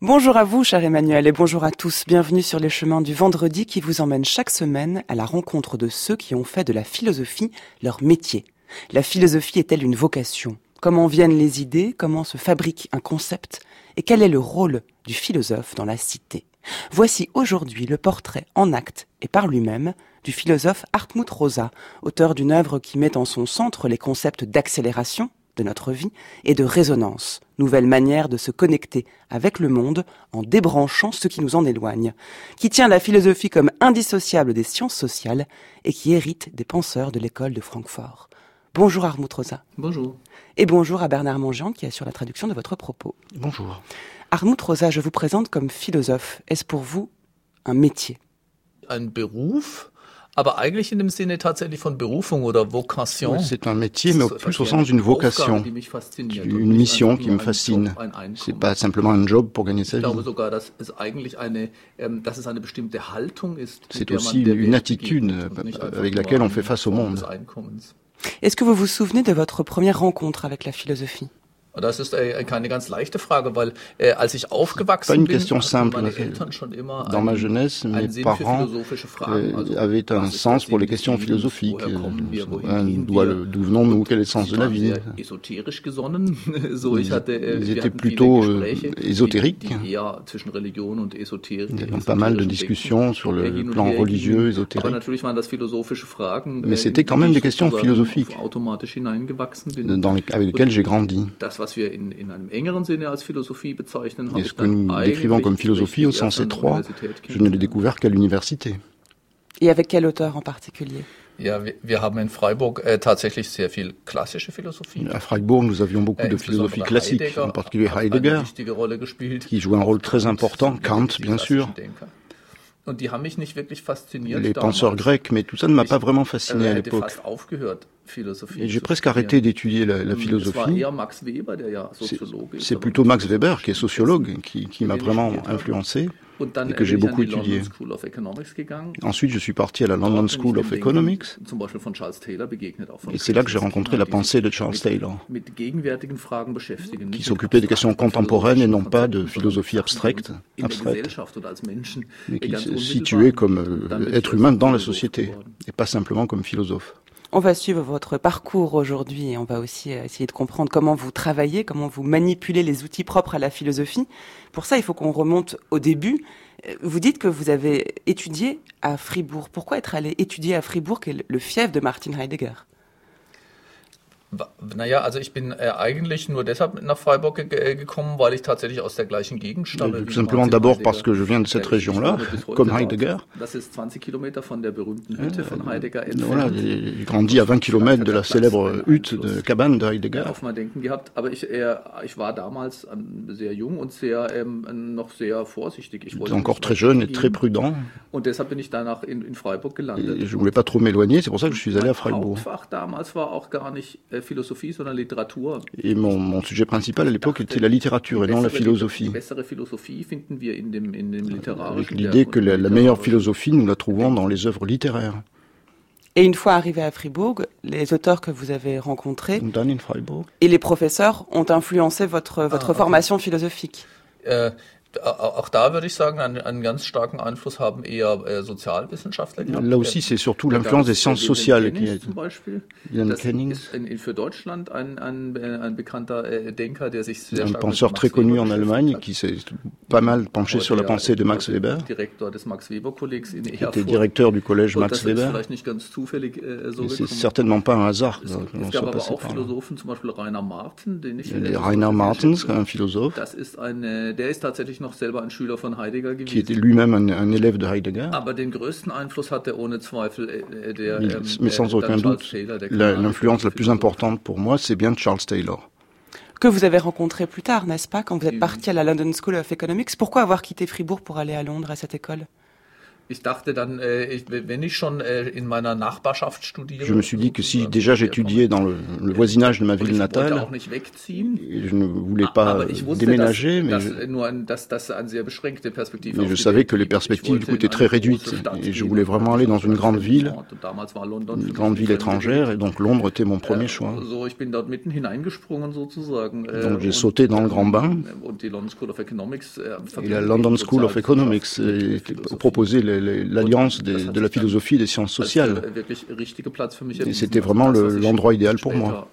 Bonjour à vous, cher Emmanuel, et bonjour à tous. Bienvenue sur les chemins du vendredi qui vous emmène chaque semaine à la rencontre de ceux qui ont fait de la philosophie leur métier. La philosophie est-elle une vocation ? Comment viennent les idées ? Comment se fabrique un concept ? Et quel est le rôle du philosophe dans la cité ? Voici aujourd'hui le portrait en actes et par lui-même du philosophe Hartmut Rosa, auteur d'une œuvre qui met en son centre les concepts d'accélération de notre vie et de résonance, nouvelle manière de se connecter avec le monde en débranchant ce qui nous en éloigne, qui tient la philosophie comme indissociable des sciences sociales et qui hérite des penseurs de l'école de Francfort. Bonjour Hartmut Rosa. Bonjour. Et bonjour à Bernard Mangian qui assure la traduction de votre propos. Bonjour. Hartmut Rosa, je vous présente comme philosophe. Est-ce pour vous un métier ? Un Beruf, aber eigentlich in dem Sinne tatsächlich von Berufung oder Vocation. C'est un métier, mais plus au sens d'une vocation, une mission qui me fascine. C'est pas simplement un job pour gagner sa vie. C'est aussi une attitude avec laquelle on fait face au monde. Est-ce que vous vous souvenez de votre première rencontre avec la philosophie ? Das ist keine ganz leichte Frage, weil als ich aufgewachsen bin, meine Eltern schon immer dans ma jeunesse, mes parents avaient un sens pour les questions philosophiques. D'où venons-nous? Quel est le sens de la vie? Ils étaient plutôt ésotériques. Il y a pas mal de discussions sur le plan religieux, ésotérique. Mais c'était quand même des questions philosophiques avec lesquelles j'ai grandi. Et ce que nous décrivons comme philosophie au sens étroit, je ne l'ai découvert qu'à l'université. Et avec quel auteur en particulier ? Wir haben in Freiburg tatsächlich sehr viel klassische Philosophie. À Freiburg, nous avions beaucoup de philosophie classique, en particulier Heidegger, qui jouait un rôle très important, Kant, bien sûr. Les penseurs grecs, mais tout ça ne m'a pas vraiment fasciné à l'époque. Et j'ai presque arrêté d'étudier la philosophie. C'est plutôt Max Weber, qui est sociologue, qui m'a vraiment influencé et que j'ai beaucoup étudié. Ensuite, je suis parti à la London School of Economics et c'est là que j'ai rencontré la pensée de Charles Taylor, qui s'occupait des questions contemporaines et non pas de philosophie abstraite, mais qui se situait comme être humain dans la société et pas simplement comme philosophe. On va suivre votre parcours aujourd'hui et on va aussi essayer de comprendre comment vous travaillez, comment vous manipulez les outils propres à la philosophie. Pour ça, il faut qu'on remonte au début. Vous dites que vous avez étudié à Fribourg. Pourquoi être allé étudier à Fribourg, qui est le fief de Martin Heidegger ? Naja, also ich bin eigentlich nur deshalb nach Freiburg gekommen, weil ich tatsächlich aus der gleichen Gegend stamme. Tout simplement d'abord parce que je viens de cette région-là, comme Heidegger. Das ist 20 Kilometer von der berühmten Hütte von Heidegger entfernt. Voilà, j'ai grandi à 20 km de la célèbre hutte de cabane de Heidegger. Auf mein Denken gehabt, aber ich war damals sehr jung und noch sehr vorsichtig. Ich wollte encore très jeune et très prudent. Und deshalb bin ich danach in Freiburg gelandet. Et je voulais pas trop m'éloigner, c'est pour ça que je suis allé à Freiburg. Mein Hauptfach damals war auch gar nicht Philosophie, sondern Literatur. Et mon sujet principal à l'époque était la littérature et non la philosophie. Avec l'idée que la meilleure philosophie, nous la trouvons dans les œuvres littéraires. Et une fois arrivé à Fribourg, les auteurs que vous avez rencontrés et les professeurs ont influencé votre formation philosophique. Auch da würde ich sagen, einen ganz starken Einfluss haben eher Sozialwissenschaftler gehabt. Là aussi, c'est surtout l'influence des sciences sociales qui est. Wilhelm Kenning ist für Deutschland ein bekannter Denker, der sich sehr stark un penseur très connu en Allemagne qui s'est pas mal penché sur la pensée de Max Weber, qui était directeur du collège Max Weber. C'est certainement pas un hasard. Es gab aber auch Philosophen, zum Beispiel Rainer Marten, den ich Rainer Martens, un philosophe. Der ist tatsächlich noch selber ein Schüler von Heidegger gewesen. Qui était lui-même un élève de Heidegger. Aber den größten Einfluss hatte ohne Zweifel mais sans aucun doute, l'influence la plus importante pour moi, c'est bien Charles Taylor. Que vous avez rencontré plus tard, n'est-ce pas, quand vous êtes parti à la London School of Economics. Pourquoi avoir quitté Fribourg pour aller à Londres, à cette école ? Je me suis dit que si déjà j'étudiais dans le voisinage de ma ville natale, et je ne voulais pas déménager, mais je savais que les perspectives du coup étaient très réduites et je voulais vraiment aller dans une grande ville étrangère, et donc Londres était mon premier choix. Donc j'ai sauté dans le grand bain, et la London School of Economics proposait l'alliance de la philosophie et des sciences sociales. Et c'était vraiment l'endroit idéal pour moi.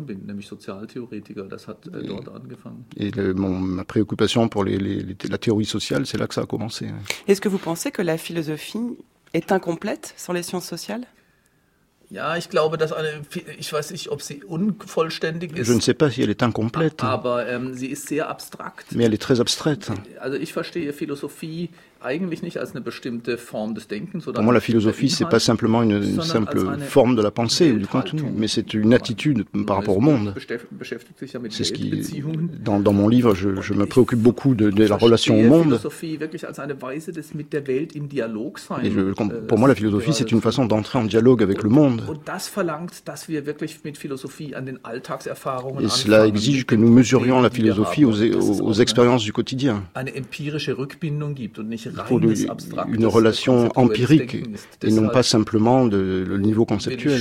Et ma préoccupation pour la théorie sociale, c'est là que ça a commencé. Est-ce que vous pensez que la philosophie est incomplète sans les sciences sociales ? Ja, ich glaube, ich weiß nicht, ob sie unvollständig ist. Je ne sais pas si elle est incomplète. Aber sie ist sehr abstrakt. Mais elle est très abstraite. Also ich verstehe Philosophie eigentlich nicht als eine bestimmte Form des Denkens. Pour moi, la philosophie, c'est pas simplement une simple forme de la pensée ou du contenu, mais c'est une attitude par rapport au monde. C'est ce qui, dans mon livre, je me préoccupe beaucoup de la relation au monde. Et pour moi, la philosophie, c'est une façon d'entrer en dialogue avec le monde. Et cela exige que nous mesurions la philosophie aux expériences du quotidien. Il faut une relation empirique et non pas simplement le niveau conceptuel.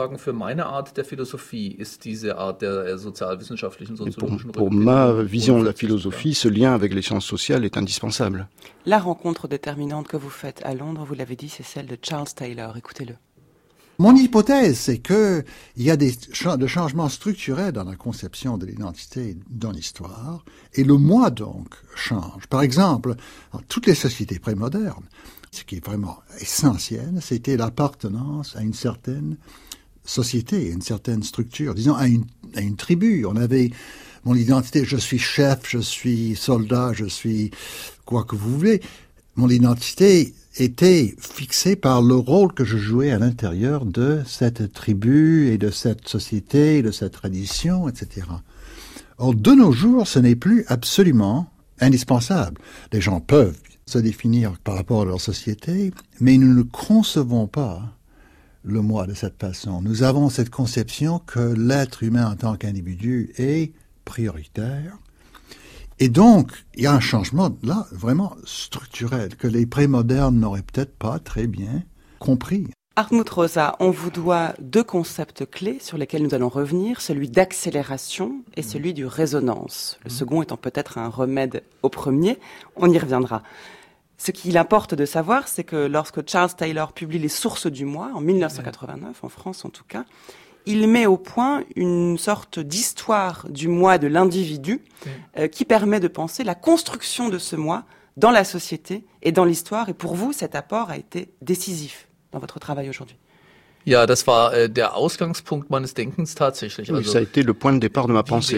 Pour ma vision de la philosophie, ce lien avec les sciences sociales est indispensable. La rencontre déterminante que vous faites à Londres, vous l'avez dit, c'est celle de Charles Taylor. Écoutez-le. Mon hypothèse, c'est qu'il y a des changements structurels dans la conception de l'identité dans l'histoire, et le moi donc change. Par exemple, dans toutes les sociétés prémodernes, ce qui est vraiment essentiel, c'était l'appartenance à une certaine société, à une certaine structure, disons à une tribu. On avait mon identité, je suis chef, je suis soldat, je suis quoi que vous voulez. Mon identité était fixé par le rôle que je jouais à l'intérieur de cette tribu et de cette société, de cette tradition, etc. Or, de nos jours, ce n'est plus absolument indispensable. Les gens peuvent se définir par rapport à leur société, mais nous ne concevons pas le moi de cette façon. Nous avons cette conception que l'être humain en tant qu'individu est prioritaire. Et donc, il y a un changement, là, vraiment structurel, que les prémodernes n'auraient peut-être pas très bien compris. Hartmut Rosa, on vous doit deux concepts clés sur lesquels nous allons revenir, celui d'accélération et celui du résonance. Le second étant peut-être un remède au premier, on y reviendra. Ce qu'il importe de savoir, c'est que lorsque Charles Taylor publie Les sources du moi, en 1989, en France en tout cas, il met au point une sorte d'histoire du moi de l'individu qui permet de penser la construction de ce moi dans la société et dans l'histoire. Et pour vous, cet apport a été décisif dans votre travail aujourd'hui. Ja, das war der Ausgangspunkt meines Denkens tatsächlich. Oui, ça a été le point de départ de ma pensée.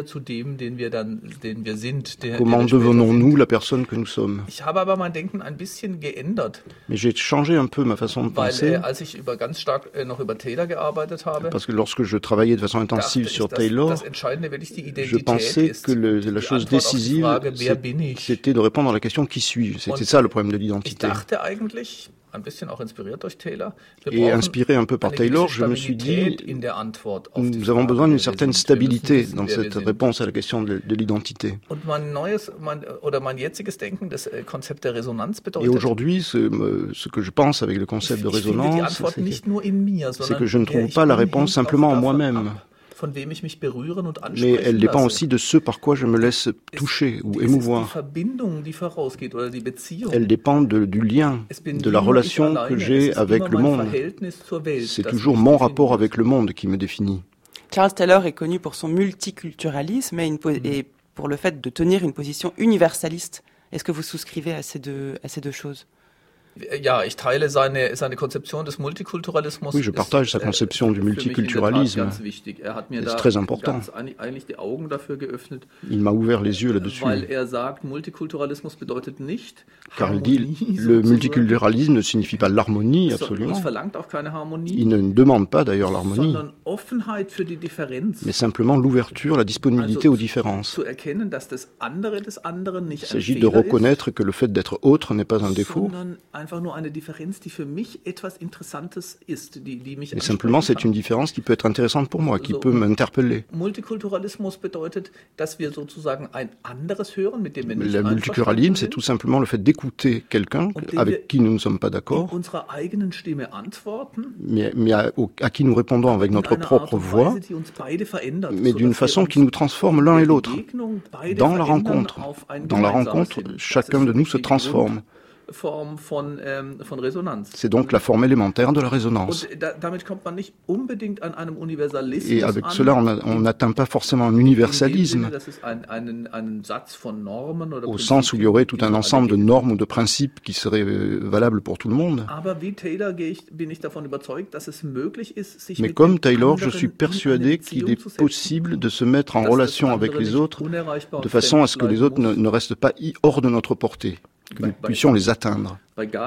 Comment devenons-nous la personne que nous sommes? Ich habe aber mein Denken ein bisschen geändert. Mais j'ai changé un peu ma façon de penser. Als ich ganz stark noch über Taylor gearbeitet habe. Parce que lorsque je travaillais de façon intensive sur Taylor, je pensais que la chose décisive, c'était de répondre à la question qui suis-je. C'était ça le problème de l'identité. Et inspiré un peu par Taylor, je me suis dit, nous avons besoin d'une certaine stabilité dans cette réponse à la question de l'identité. Et aujourd'hui, ce que je pense avec le concept de résonance, c'est que je ne trouve pas la réponse simplement en moi-même. Mais elle dépend aussi de ce par quoi je me laisse toucher ou émouvoir. Elle dépend du lien, de la relation que j'ai avec le monde. C'est toujours mon rapport avec le monde qui me définit. Charles Taylor est connu pour son multiculturalisme et pour le fait de tenir une position universaliste. Est-ce que vous souscrivez à ces deux choses ? Ja, ich teile seine Konzeption des Multikulturalismus. Oui, je partage sa conception du multiculturalisme. C'est très important. Il m'a ouvert les yeux là-dessus. Car il dit, le multiculturalisme ne signifie pas l'harmonie, absolument. Il ne demande pas d'ailleurs l'harmonie, mais simplement l'ouverture, la disponibilité aux différences. Il s'agit de reconnaître que le fait d'être autre n'est pas un défaut, Et simplement, c'est une différence qui peut être intéressante pour moi, qui peut m'interpeller. Le multiculturalisme, c'est tout simplement le fait d'écouter quelqu'un avec qui nous ne sommes pas d'accord, mais à qui nous répondons avec notre propre voix, mais d'une façon qui nous transforme l'un et l'autre. Dans la rencontre, chacun de nous se transforme. C'est donc la forme élémentaire de la résonance. Et avec cela, on n'atteint pas forcément un universalisme, au sens où il y aurait tout un ensemble de normes ou de principes qui seraient valables pour tout le monde. Mais comme Taylor, je suis persuadé qu'il est possible de se mettre en relation avec les autres de façon à ce que les autres ne restent pas hors de notre portée, que nous puissions les atteindre.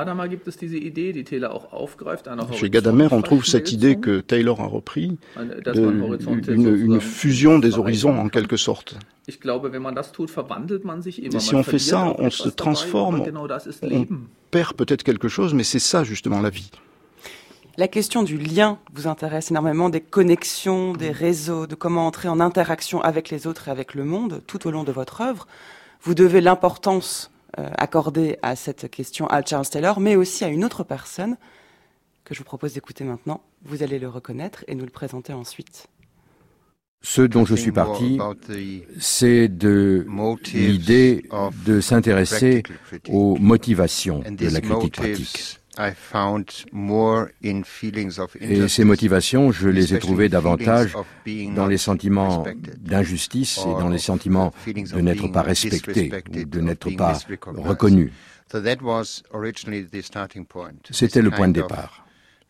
Chez Gadamer, on trouve cette idée que Taylor a repris, une fusion des horizons en quelque sorte. Et si on fait ça, on se transforme, on perd peut-être quelque chose, mais c'est ça justement la vie. La question du lien vous intéresse énormément, des connexions, des réseaux, de comment entrer en interaction avec les autres et avec le monde tout au long de votre œuvre. Vous devez l'importance accordée à cette question à Charles Taylor, mais aussi à une autre personne que je vous propose d'écouter maintenant. Vous allez le reconnaître et nous le présenter ensuite. Ce dont je suis parti, c'est de l'idée de s'intéresser aux motivations de la critique pratique. Et ces motivations, je les ai trouvées davantage dans les sentiments d'injustice et dans les sentiments de n'être pas respecté ou de n'être pas reconnu. C'était le point de départ.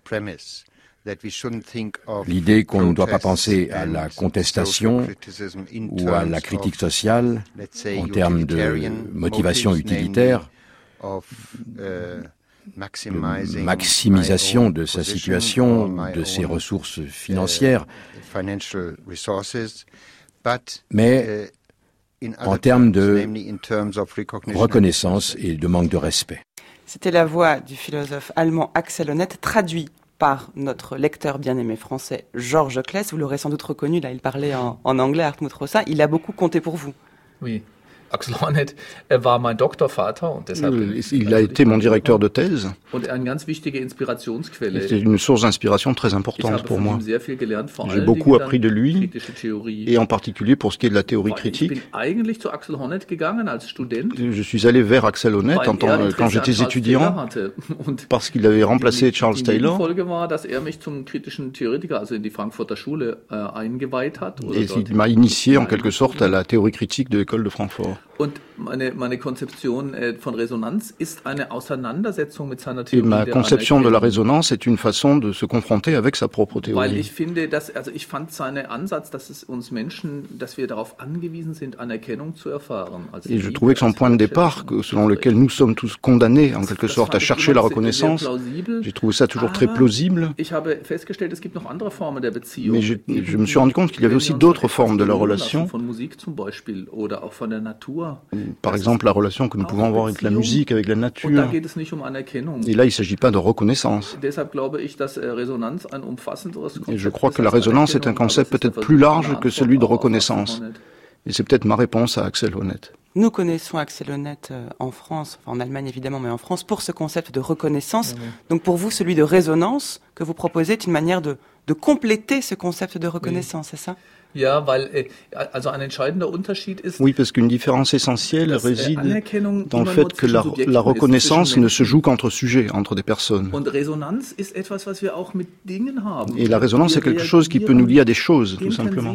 L'idée qu'on ne doit pas penser à la contestation ou à la critique sociale en termes de motivation utilitaire, maximisation de sa situation, de ses ressources financières, mais en termes de reconnaissance et de manque de respect. C'était la voix du philosophe allemand Axel Honneth, traduit par notre lecteur bien-aimé français Georges Claes. Vous l'aurez sans doute reconnu, là il parlait en anglais, Hartmut Rosa. Il a beaucoup compté pour vous. Oui. Axel Honneth war mein Doktorvater und deshalb il a été mon directeur de thèse. Und eine ganz wichtige Inspirationsquelle. C'était une source d'inspiration très importante pour moi. J'ai beaucoup appris de lui, et en particulier pour ce qui est de la théorie critique. Je suis allé vers Axel Honneth quand j'étais étudiant, parce qu'il avait remplacé Charles Taylor. Et il m'a initié en quelque sorte à la théorie critique de l'école de Francfort. Et ma conception de la résonance est une façon de se confronter avec sa propre théorie. Et je trouvais que son point de départ, selon lequel nous sommes tous condamnés en quelque sorte à chercher la reconnaissance, j'ai trouvé ça toujours très plausible. Mais je me suis rendu compte qu'il y avait aussi d'autres formes de la relation. Par exemple, la relation que nous pouvons avoir avec la musique, avec la nature. Et là, il ne s'agit pas de reconnaissance. Et je crois que la résonance est un concept peut-être plus large que celui de reconnaissance. Et c'est peut-être ma réponse à Axel Honneth. Nous connaissons Axel Honneth en France, enfin en Allemagne évidemment, mais en France, pour ce concept de reconnaissance. Donc pour vous, celui de résonance que vous proposez est une manière de compléter ce concept de reconnaissance, c'est ça ? Oui, parce qu'une différence essentielle réside dans le fait que la reconnaissance ne se joue qu'entre sujets, entre des personnes. Et la résonance est quelque chose qui peut nous lier à des choses, tout simplement.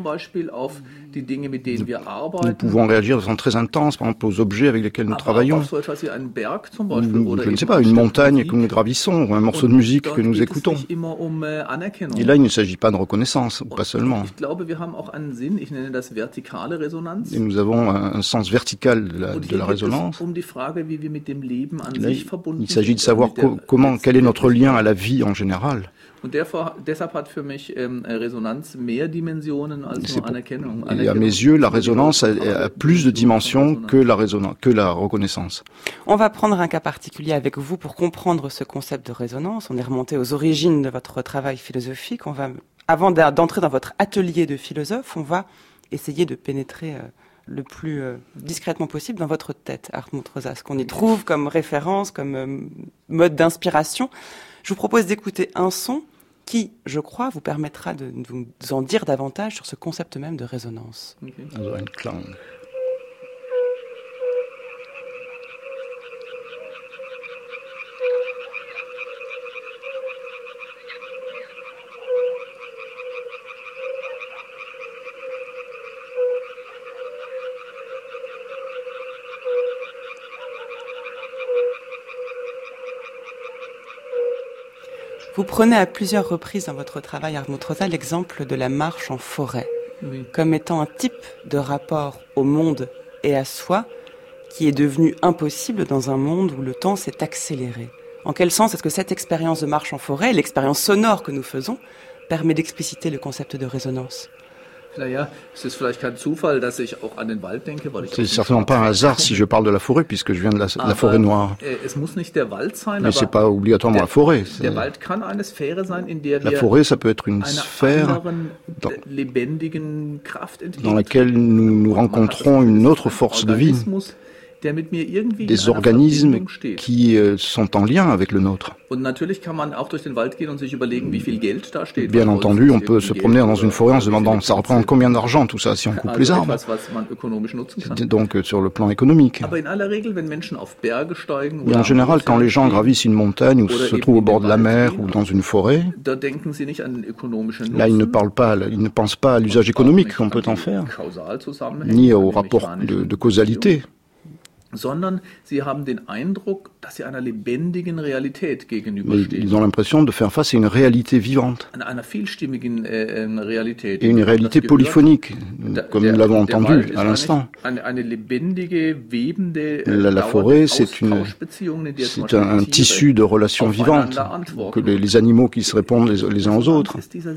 Nous pouvons réagir de façon très intense, par exemple, aux objets avec lesquels nous travaillons. Ou, je ne sais pas, une montagne que nous gravissons, ou un morceau de musique que nous écoutons. Et là, il ne s'agit pas de reconnaissance, pas seulement. Et nous avons un sens vertical de la résonance. Là, il s'agit de savoir quel est notre lien à la vie en général. Et à mes yeux, la résonance a plus de dimensions que la reconnaissance. On va prendre un cas particulier avec vous pour comprendre ce concept de résonance. On est remonté aux origines de votre travail philosophique. Avant d'entrer dans votre atelier de philosophe, on va essayer de pénétrer le plus discrètement possible dans votre tête, Hartmut Rosa, ce qu'on y trouve comme référence, comme mode d'inspiration. Je vous propose d'écouter un son qui, je crois, vous permettra de nous en dire davantage sur ce concept même de résonance. Okay. Also ein Klang. Vous prenez à plusieurs reprises dans votre travail, Hartmut Rosa, l'exemple de la marche en forêt, comme étant un type de rapport au monde et à soi qui est devenu impossible dans un monde où le temps s'est accéléré. En quel sens est-ce que cette expérience de marche en forêt, l'expérience sonore que nous faisons, permet d'expliciter le concept de résonance ? C'est certainement pas un hasard si je parle de la forêt, puisque je viens de la forêt noire. Mais c'est pas obligatoirement la forêt. La forêt, ça peut être une sphère dans laquelle nous rencontrons une autre force de vie, des organismes qui sont en lien avec le nôtre. Bien entendu, on peut se promener dans une forêt en se demandant ça représente combien d'argent tout ça si on coupe les arbres. C'est donc sur le plan économique. Mais en général, quand les gens gravissent une montagne ou se trouvent au bord de la mer ou dans une forêt, là ils ne pensent pas à l'usage économique qu'on peut en faire, ni au rapport de causalité. Sondern sie haben den Eindruck, dass sie einer lebendigen Realität gegenüberstehen. Ils ont l'impression de faire face à une réalité vivante. Einer vielstimmigen Realität. Et une réalité polyphonique, comme nous l'avons entendu à l'instant. Eine lebendige, webende, la forêt, c'est un tissu de relations vivantes, que les animaux qui se répondent les uns aux autres.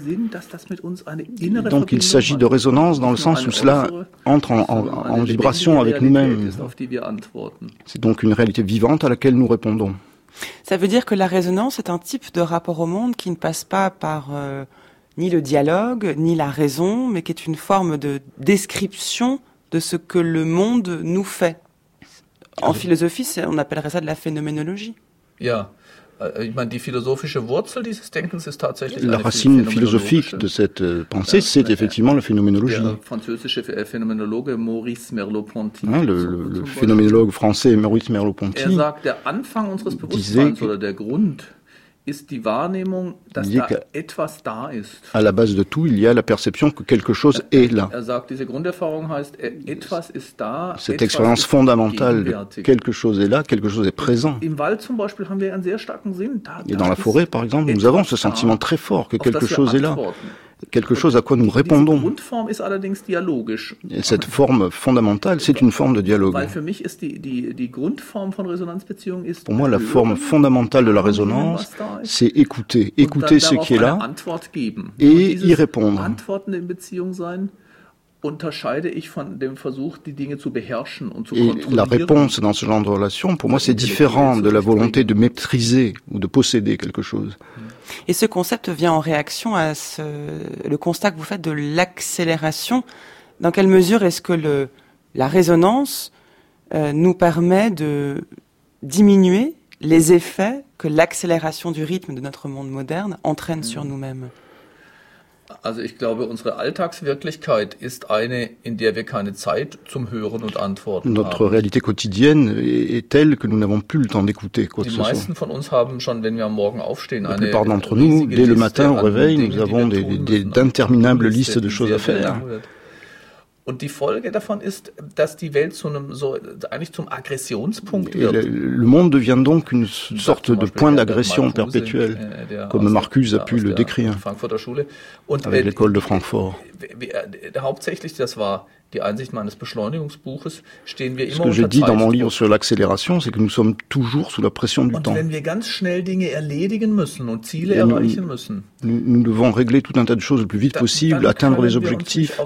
Donc il s'agit de résonance dans le sens où cela entre en vibration avec nous-mêmes. C'est donc une réalité vivante à laquelle nous répondons. Ça veut dire que la résonance est un type de rapport au monde qui ne passe pas par ni le dialogue, ni la raison, mais qui est une forme de description de ce que le monde nous fait. En philosophie, on appellerait ça de la phénoménologie. Ja. Ich meine, die philosophische Wurzel dieses Denkens ist tatsächlich la racine philosophique de cette pensée, c'est effectivement la phénoménologie. Der französische Phänomenologe Maurice Merleau-Ponty. Le phénoménologue français Maurice Merleau-Ponty sagt, der Anfang unseres Bewusstseins oder der Grund ist die Wahrnehmung, dass da etwas da ist. À la base de tout, il y a la perception que quelque chose est là. Sagt, diese Grunderfahrung heißt, etwas ist da. Cette expérience fondamentale de quelque chose est là, quelque chose est présent. Im Wald zum Beispiel haben wir einen sehr starken Sinn. Et dans la forêt, par exemple, nous avons ce sentiment très fort que quelque chose est là. Quelque chose à quoi nous répondons. Et cette forme fondamentale, c'est une forme de dialogue. Pour moi, la forme fondamentale de la résonance, c'est écouter ce qui est là et y répondre. Et la réponse dans ce genre de relation, pour moi, c'est différent de la volonté de maîtriser ou de posséder quelque chose. Et ce concept vient en réaction à le constat que vous faites de l'accélération. Dans quelle mesure est-ce que la résonance nous permet de diminuer les effets que l'accélération du rythme de notre monde moderne entraîne sur nous-mêmes ? Also ich glaube, unsere Alltagswirklichkeit ist eine, in der wir keine Zeit zum Hören und Antworten Notre réalité quotidienne est telle que nous n'avons plus le temps d'écouter quoi que ce soit. Die meisten von uns haben schon, wenn wir am Morgen aufstehen, La plupart d'entre nous, dès le matin au réveil, nous avons d'interminables listes de choses à faire. Und die Folge davon ist, dass die Welt eigentlich zum Aggressionspunkt wird. Le monde devient donc une sorte de point d'agression perpétuel, comme Marcuse a pu le décrire avec l'école de Francfort. hauptsächlich, das war die Einsicht meines Beschleunigungsbuches, stehen wir immer Ce que j'ai dit dans mon livre sur l'accélération, c'est que nous sommes toujours sous la pression du temps. Und wenn wir ganz schnell Dinge erledigen müssen und Ziele erreichen müssen, nous devons régler tout un tas de choses le plus vite possible, atteindre les objectifs.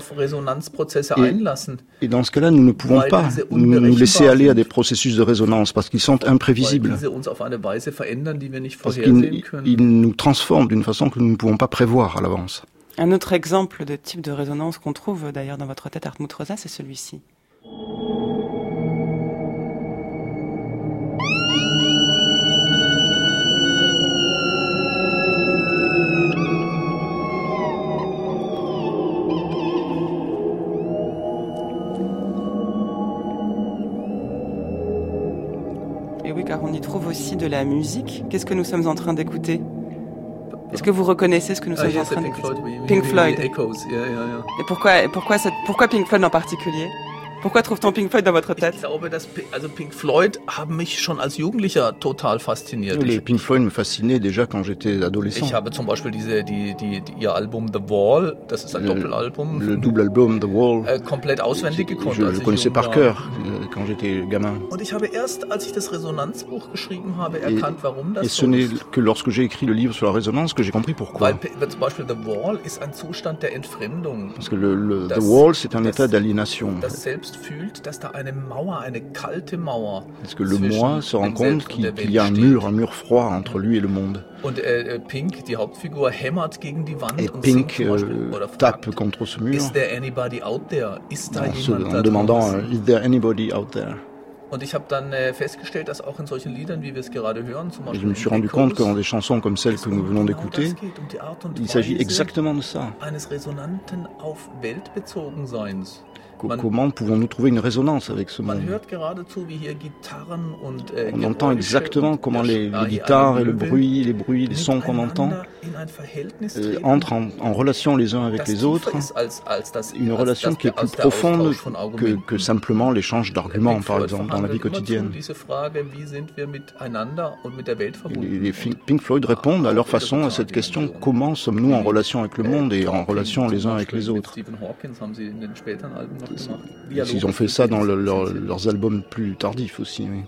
Et dans ce cas-là, nous ne pouvons pas nous laisser aller à des processus de résonance parce qu'ils sont imprévisibles. Parce qu'ils nous transforment d'une façon que nous ne pouvons pas prévoir à l'avance. Un autre exemple de type de résonance qu'on trouve d'ailleurs dans votre tête, Hartmut Rosa, c'est celui-ci. Et oui, car on y trouve aussi de la musique. Qu'est-ce que nous sommes en train d'écouter ? Est-ce que vous reconnaissez ce que nous sommes en train d'écouter ? Pink Floyd. Et pourquoi Pink Floyd en particulier ? Pourquoi trouve-t-on Pink Floyd dans votre tête ? Ich glaube, Pink Floyd haben mich schon als Jugendlicher total fasziniert. Les Pink Floyd me fascinaient déjà quand j'étais adolescent. Ich habe zum Beispiel ihr Album The Wall, das ist ein Doppelalbum. Le double album The Wall. Komplett auswendig gekonnt. Je le connaissais par cœur quand j'étais gamin. Und ich habe erst, als ich das Resonanzbuch geschrieben habe, erkannt, warum das so ist. Et ce n'est que lorsque j'ai écrit le livre sur la résonance que j'ai compris pourquoi. Weil zum Beispiel The Wall ist ein Zustand der Entfremdung. Parce que The Wall, c'est un état d'aliénation. Fühlt, dass da eine Mauer, eine kalte Mauer. Parce que le moi se rend compte qu'il y a un mur froid entre lui et le monde. Und Pink, die Hauptfigur, hämmert gegen die Wand et und Pink singt oder tape contre ce mur. Is there anybody out there? Ist da jemand en demandant Is there anybody out there? Und ich habe dann festgestellt, dass auch in solchen Liedern, wie wir es gerade hören, zum Beispiel je me suis rendu compte que dans des chansons comme celles que nous venons d'écouter, il s'agit exactement de ça. Eines resonanten auf Welt bezogen Seins. Comment pouvons-nous trouver une résonance avec ce monde ? On entend exactement comment les guitares et les bruits, les sons qu'on entend entrent en relation les uns avec les autres, une relation qui est plus profonde que simplement l'échange d'arguments, par exemple, dans la vie quotidienne. Les Pink Floyd répondent à leur façon à cette question, comment sommes-nous en relation avec le monde et en relation les uns avec les autres ? Ils ont fait ça dans leurs albums plus tardifs aussi, oui.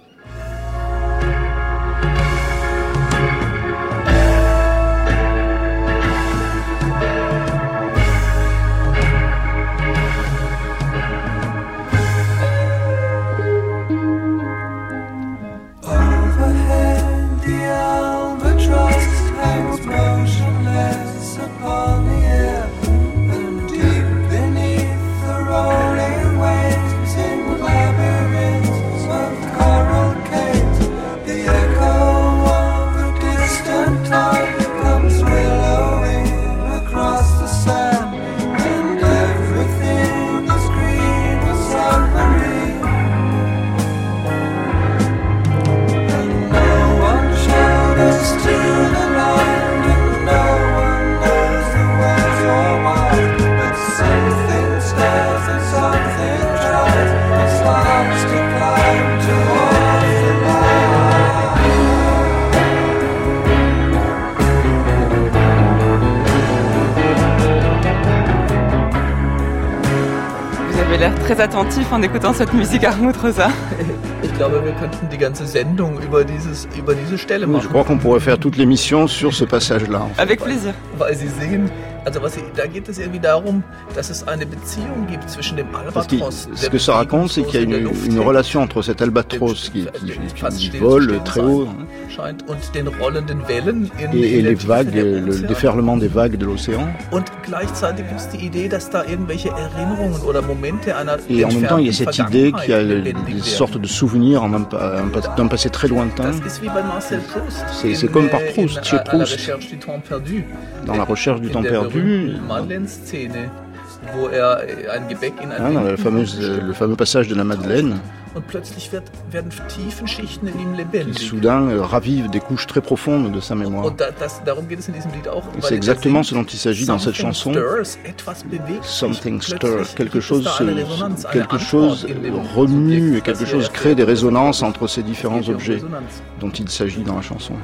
Très attentif en écoutant cette musique, Hartmut Rosa. Ich glaube, wir könnten die ganze Sendung über diese Stelle machen. Je crois qu'on pourrait faire toute l'émission sur ce passage-là. Avec plaisir. Weil Sie sehen, da geht es irgendwie darum, dass es eine Beziehung gibt zwischen dem Albatros. Ce que ça raconte, c'est qu'il y a une relation entre cet albatros qui vole très haut et les vagues, le déferlement des vagues de l'océan. Et en même temps, il y a cette idée qu'il y a des sortes de souvenirs d'un passé très lointain. C'est comme par Proust, chez Proust, dans La Recherche du temps perdu. Dans le fameux passage de la Madeleine, qui soudain ravive des couches très profondes de sa mémoire. Et c'est exactement ce dont il s'agit dans cette chanson. Something stirs, quelque chose remue et quelque chose crée des résonances entre ces différents objets dont il s'agit dans la chanson.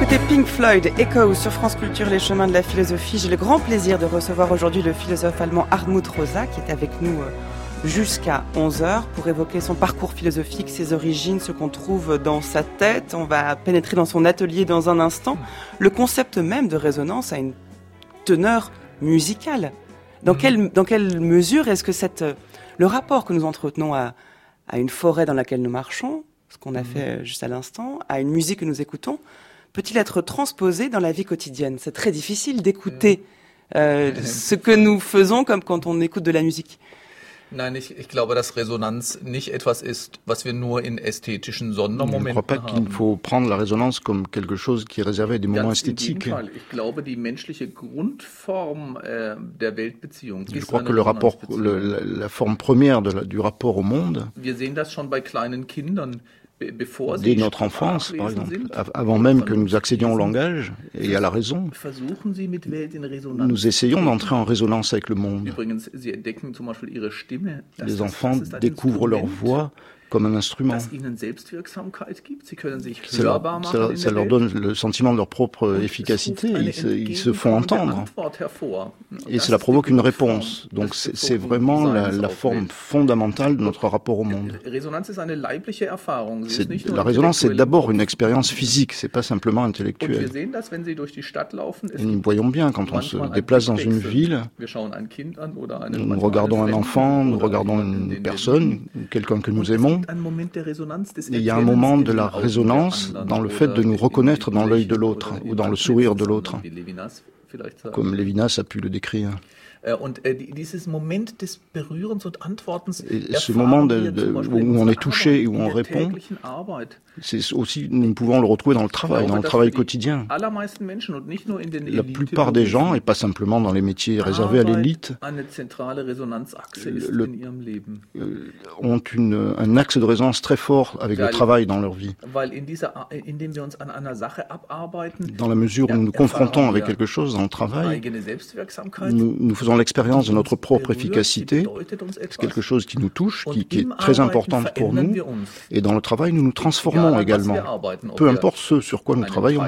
écouté Pink Floyd, Echo sur France Culture, les chemins de la philosophie. J'ai le grand plaisir de recevoir aujourd'hui le philosophe allemand Hartmut Rosa, qui est avec nous jusqu'à 11h pour évoquer son parcours philosophique, ses origines, ce qu'on trouve dans sa tête. On va pénétrer dans son atelier dans un instant. Le concept même de résonance a une teneur musicale. Dans quelle mesure est-ce que le rapport que nous entretenons à une forêt dans laquelle nous marchons, ce qu'on a fait juste à l'instant, à une musique que nous écoutons, peut-il être transposé dans la vie quotidienne ? C'est très difficile d'écouter ce que nous faisons comme quand on écoute de la musique. Nein, ich glaube, dass Resonanz nicht etwas ist, was wir nur in ästhetischen Sondermomenten haben. Je ne crois pas qu'il faut prendre la résonance comme quelque chose qui est réservé à des moments esthétiques. Je crois que le rapport, la forme première du rapport au monde, dès notre enfance, par exemple, avant même que nous accédions au langage et à la raison, nous essayons d'entrer en résonance avec le monde. Les enfants découvrent leur voix comme un instrument. Ça leur donne le sentiment de leur propre efficacité, ils se font entendre. Et cela provoque une réponse. Donc c'est vraiment la forme fondamentale de notre rapport au monde. La résonance, c'est d'abord une expérience physique, c'est pas simplement intellectuel. Et nous voyons bien, quand on se déplace dans une ville, nous regardons un enfant, nous regardons une personne, quelqu'un que nous aimons. Et il y a un moment de la résonance dans le fait de nous reconnaître dans l'œil de l'autre ou dans le sourire de l'autre, comme Lévinas a pu le décrire. Et ce moment où on est touché et où on répond, c'est aussi, nous pouvons le retrouver dans le travail quotidien. La plupart des gens, et pas simplement dans les métiers réservés à l'élite, ont un axe de résonance très fort avec le travail dans leur vie. Dans la mesure où nous nous confrontons avec quelque chose dans le travail, nous faisons l'expérience de notre propre efficacité, c'est quelque chose qui nous touche, qui est très importante pour nous, et dans le travail, nous nous transformons également. Peu importe ce sur quoi nous travaillons.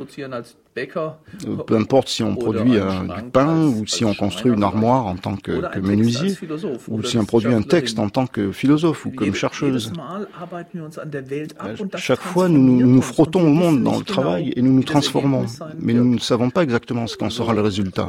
Peu importe si on produit du pain, ou si on construit une armoire en tant que menuisier, ou si on produit un texte en tant que philosophe ou comme chercheuse. Chaque fois, nous nous frottons au monde dans le travail et nous nous transformons. Mais nous ne savons pas exactement ce qu'en sera le résultat.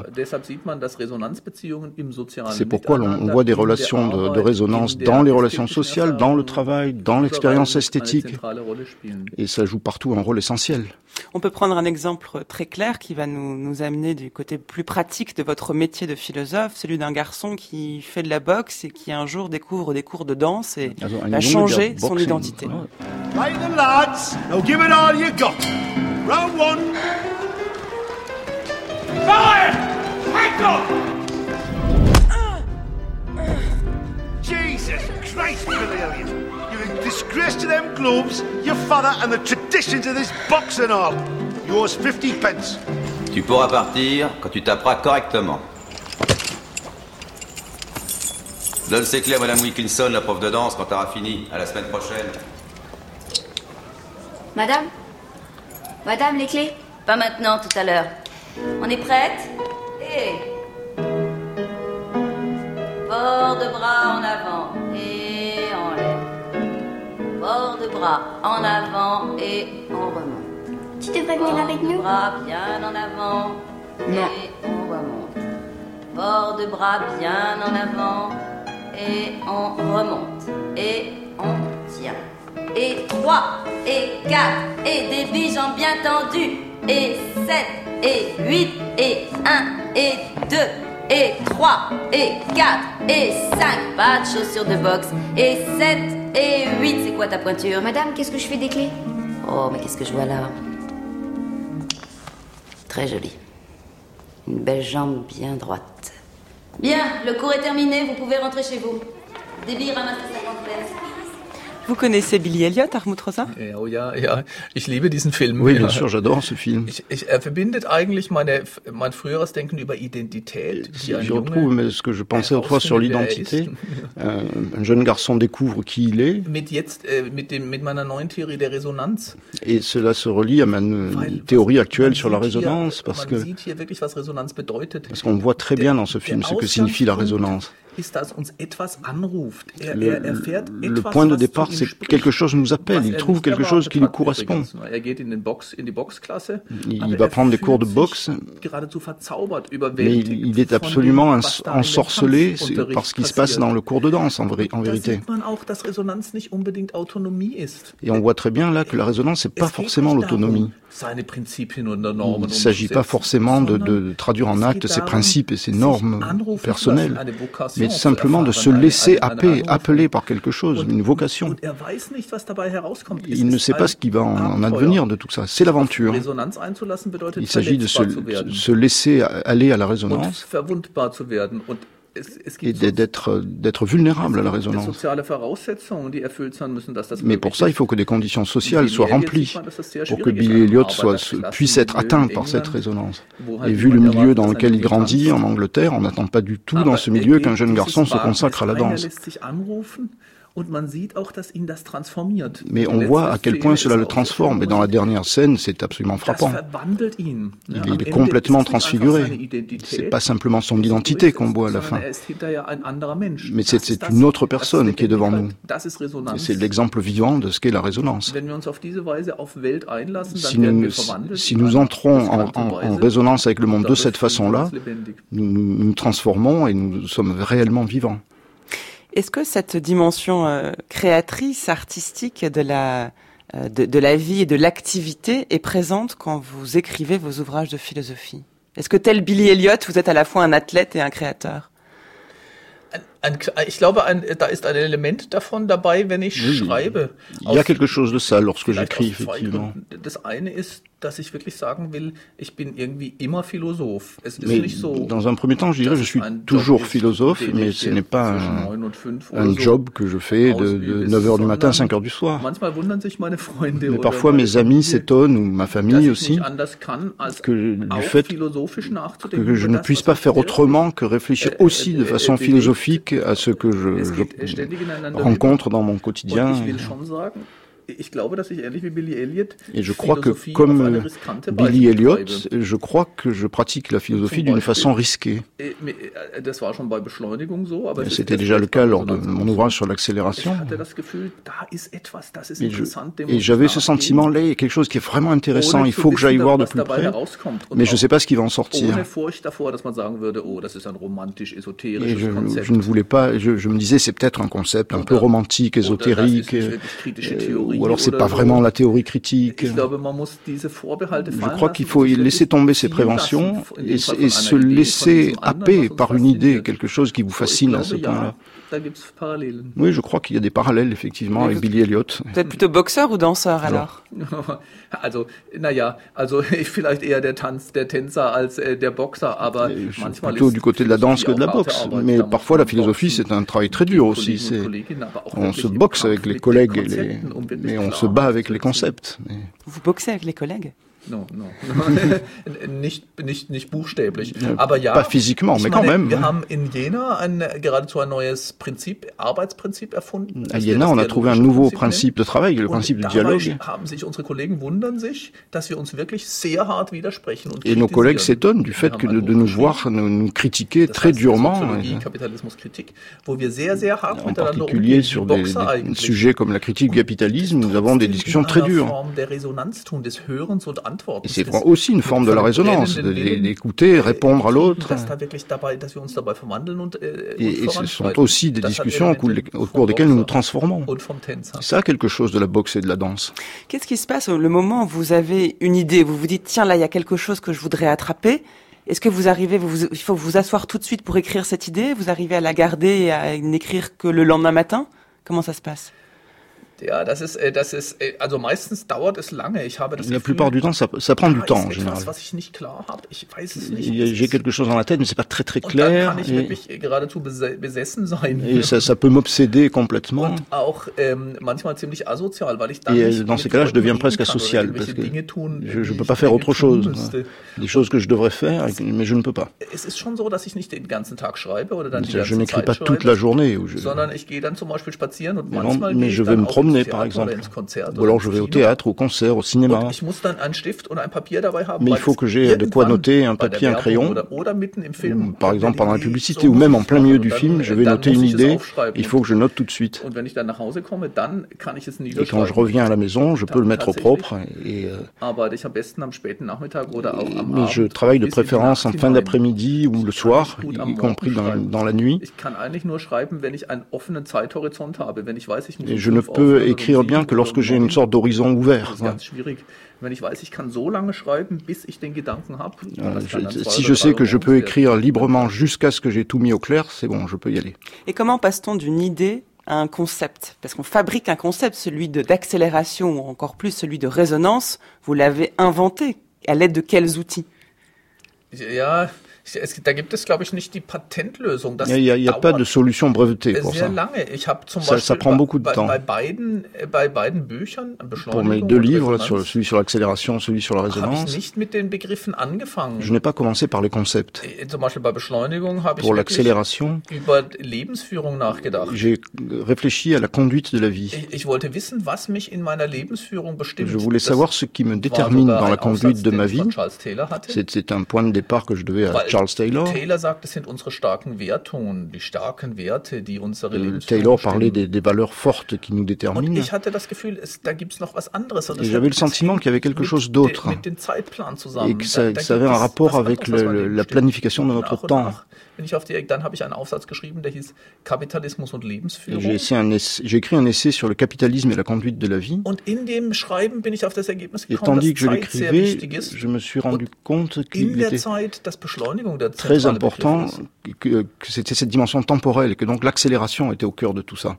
C'est pourquoi on voit des relations de résonance dans les relations sociales, dans le travail, dans l'expérience esthétique. Et ça joue partout un rôle essentiel. On peut prendre un exemple très clair qui va nous amener du côté plus pratique de votre métier de philosophe, celui d'un garçon qui fait de la boxe et qui un jour découvre des cours de danse et va changer son identité. Right then, lads, now give it all you got. Round one. Fire! Hank up! Jesus Christ, Cornelius! You're a disgrace to them gloves, your father, and the traditions of this box and all. Yours 50 pence. Tu pourras partir quand tu taperas correctement. Donne ces clés à Madame Wilkinson, la prof de danse, quand t'auras fini. À la semaine prochaine. Madame ? Madame, les clés ? Pas maintenant, tout à l'heure. On est prête ? Et... Port de bras en avant et en l'air. Port de bras en avant et on remonte. Tu devrais venir avec nous ? Bras bien en avant et on remonte. Port de bras bien en avant et on remonte. Et on tient. Et 3, et 4, et des bijambes bien tendues. Et 7, et 8, et 1, et 2, et 3, et 4, et 5. Pas de chaussures de boxe. Et 7, et 8. C'est quoi ta pointure ? Madame, qu'est-ce que je fais des clés ? Oh, mais qu'est-ce que je vois là ? Très joli. Une belle jambe bien droite. Bien, le cours est terminé, vous pouvez rentrer chez vous. Déby, ramasse sa complète. Vous connaissez Billy Elliot, Hartmut Rosa? Ja. Ich liebe diesen Film. Oui, bien sûr, j'adore ce film. Er verbindet eigentlich mein früheres Denken über Identität. Je retrouve ce que je pensais autrefois sur l'identité. Un jeune garçon découvre qui il est. Mit meiner neuen Theorie der Resonanz. Et cela se relie à ma théorie actuelle sur la résonance, parce qu'on voit très bien dans ce film ce que signifie la résonance. Le point de départ, c'est que quelque chose nous appelle, il trouve quelque chose qui lui correspond. Il va prendre des cours de boxe, mais il est absolument ensorcelé par ce qui se passe dans le cours de danse, en vérité. Et on voit très bien là que la résonance, c'est pas forcément l'autonomie. Il ne s'agit pas forcément de traduire en actes ses principes et ses normes personnelles, mais simplement de se laisser appeler par quelque chose, une vocation. Il ne sait pas ce qui va en advenir de tout ça. C'est l'aventure. Il s'agit de se laisser aller à la résonance et d'être vulnérable à la résonance. Mais pour ça, il faut que des conditions sociales soient remplies pour que Billy Elliot puisse être atteint par cette résonance. Et vu le milieu dans lequel il grandit, en Angleterre, on n'attend pas du tout dans ce milieu qu'un jeune garçon se consacre à la danse. Mais on voit à quel point cela le transforme. Et dans la dernière scène, c'est absolument frappant. Il est complètement transfiguré. C'est pas simplement son identité qu'on voit à la fin. Mais c'est une autre personne qui est devant nous. Et c'est l'exemple vivant de ce qu'est la résonance. Si nous entrons en résonance avec le monde de cette façon-là, nous nous transformons et nous sommes réellement vivants. Est-ce que cette dimension créatrice, artistique de la vie et de l'activité est présente quand vous écrivez vos ouvrages de philosophie? Est-ce que tel Billy Elliot, vous êtes à la fois un athlète et un créateur? Ich glaube, da ist ein Element davon dabei, wenn ich schreibe. Il y a quelque chose de ça lorsque j'écris, effectivement. Das eine ist, dass ich wirklich sagen will, ich bin irgendwie immer Philosoph. Es ist mais nicht so. Dans un premier temps, je dirais, je suis toujours philosophe, mais ce n'est pas un job que je fais de 9h du matin à 5h du soir. Mais parfois, mes amis s'étonnent, ou ma famille aussi, du fait que je ne puisse pas faire autrement que réfléchir aussi de façon philosophique à ce que je rencontre dans mon quotidien. Et je crois que, comme Billy Elliot, je crois que je pratique la philosophie d'une façon risquée. C'était déjà le cas lors de mon ouvrage sur l'accélération. Et j'avais ce sentiment-là, il y a quelque chose qui est vraiment intéressant, il faut que j'aille voir de plus près, mais je ne sais pas ce qui va en sortir. Et je ne voulais pas, je me disais, c'est peut-être un concept un peu romantique, ésotérique, ou alors c'est pas vraiment la théorie critique. Je crois qu'il faut laisser tomber ses préventions et se laisser happer par une idée, quelque chose qui vous fascine à ce point-là. Oui, je crois qu'il y a des parallèles, effectivement, avec Billy Elliot. Vous êtes plutôt boxeur ou danseur, alors? Vielleicht eher der Tänzer als der Boxer, aber manchmal plutôt du côté de la danse que de la boxe. Mais parfois, la philosophie, c'est un travail très dur aussi. On se boxe avec les collègues, mais on se bat avec les concepts. Vous boxez avec les collègues? Non. nicht buchstäblich. Aber ja, pas physiquement, mais quand même. Wir haben in Jena geradezu ein neues Arbeitsprinzip erfunden. À Jena, on a trouvé un nouveau principe de travail, le principe du dialogue. Et nos collègues s'étonnent du fait que de nous voir nous critiquer très durement. En particulier sur des sujets comme la critique du capitalisme, nous avons des discussions très dures. Et c'est aussi une forme de la résonance, d'écouter, répondre à l'autre. Et ce sont aussi des discussions au cours desquelles nous nous transformons. C'est ça quelque chose de la boxe et de la danse. Qu'est-ce qui se passe au moment où vous avez une idée, vous vous dites, tiens, là, il y a quelque chose que je voudrais attraper. Est-ce que vous arrivez, il faut vous asseoir tout de suite pour écrire cette idée? Vous arrivez à la garder et à n'écrire que le lendemain matin? Comment ça se passe? Ja, das ist, also meistens dauert es lange. Ich habe das La plupart du temps, ça prend du temps en général. Was ich nicht klar habe. Ich weiß es nicht. J'ai quelque chose dans la tête, mais c'est pas très clair. Und dann kann ich wirklich geradezu besessen sein. Et ça peut m'obséder complètement. Und auch manchmal ziemlich asozial, weil ich dann et dans ces cas-là, je deviens presque asocial parce que je peux pas faire autre chose. Des choses que je devrais faire, mais je ne peux pas. Es ist schon so, dass ich nicht den ganzen Tag schreibe oder dann die ganze Je n'écris Zeit pas toute la journée. Sondern ich gehe dann zum Beispiel spazieren und manchmal mais je vais me promener par exemple. Ou alors je vais au théâtre, au concert, au cinéma. Mais il faut que j'ai de quoi noter, un papier, un crayon. Par exemple pendant la publicité ou même en plein milieu du film, je vais noter une idée. Il faut que je note tout de suite. Et quand je reviens à la maison, je peux le mettre au propre. Mais je travaille de préférence en fin d'après-midi ou le soir, y compris dans la nuit. Et je ne peux écrire bien que lorsque j'ai une sorte d'horizon ouvert. Si je sais que je peux écrire librement jusqu'à ce que j'ai tout mis au clair, c'est bon, je peux y aller. Et comment passe-t-on d'une idée à un concept? Parce qu'on fabrique un concept, celui d'accélération ou encore plus celui de résonance. Vous l'avez inventé. À l'aide de quels outils? Da gibt es, glaube ich, nicht die Patentlösung. Il y a pas de solution brevetée pour ça. Ça prend beaucoup de temps. Pour mes deux livres, celui sur l'accélération, celui sur la résonance, je n'ai pas commencé par les concepts. Pour l'accélération, j'ai réfléchi à la conduite de la vie. Je voulais savoir ce qui me détermine dans la conduite de ma vie. C'est un point de départ que je devais à Charles Taylor. Taylor parlait des valeurs fortes qui nous déterminent. Et j'avais le sentiment qu'il y avait quelque chose d'autre et que ça avait un rapport avec la planification de notre temps. J'ai écrit un essai sur le capitalisme et la conduite de la vie. Et tandis que je l'écrivais, je me suis rendu compte qu'il était très important que c'était cette dimension temporelle et que donc l'accélération était au cœur de tout ça.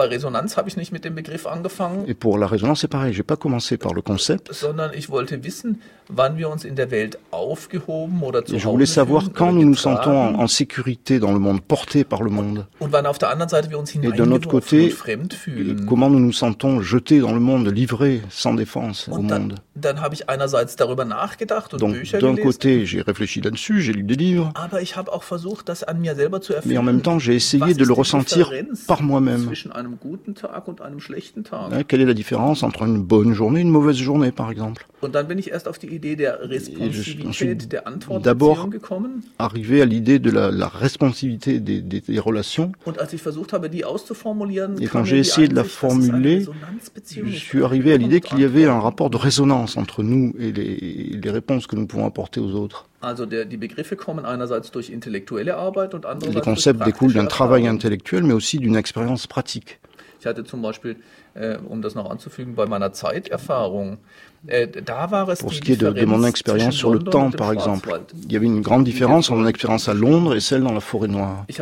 Et pour la résonance, c'est pareil. J'ai pas commencé par le concept. Je voulais savoir quand nous nous sentons en sécurité dans le monde, portés par le monde. Et d'un autre côté, comment nous nous sentons jetés dans le monde, livrés sans défense au monde. Donc d'un côté, j'ai réfléchi là-dessus, j'ai lu des livres. Mais en même temps, j'ai essayé de le ressentir par moi-même. Quelle est la différence entre une bonne journée et une mauvaise journée, par exemple? Et je suis d'abord arrivé à l'idée de la responsabilité des relations. Et quand j'ai essayé de la formuler, je suis arrivé à l'idée qu'il y avait un rapport de résonance entre nous et les réponses que nous pouvons apporter aux autres. Les concepts découlent d'un travail intellectuel, mais aussi d'une expérience pratique. Pour ce qui est de mon expérience sur le temps, par exemple, il y avait une grande différence entre mon expérience à Londres et celle dans la forêt noire. Je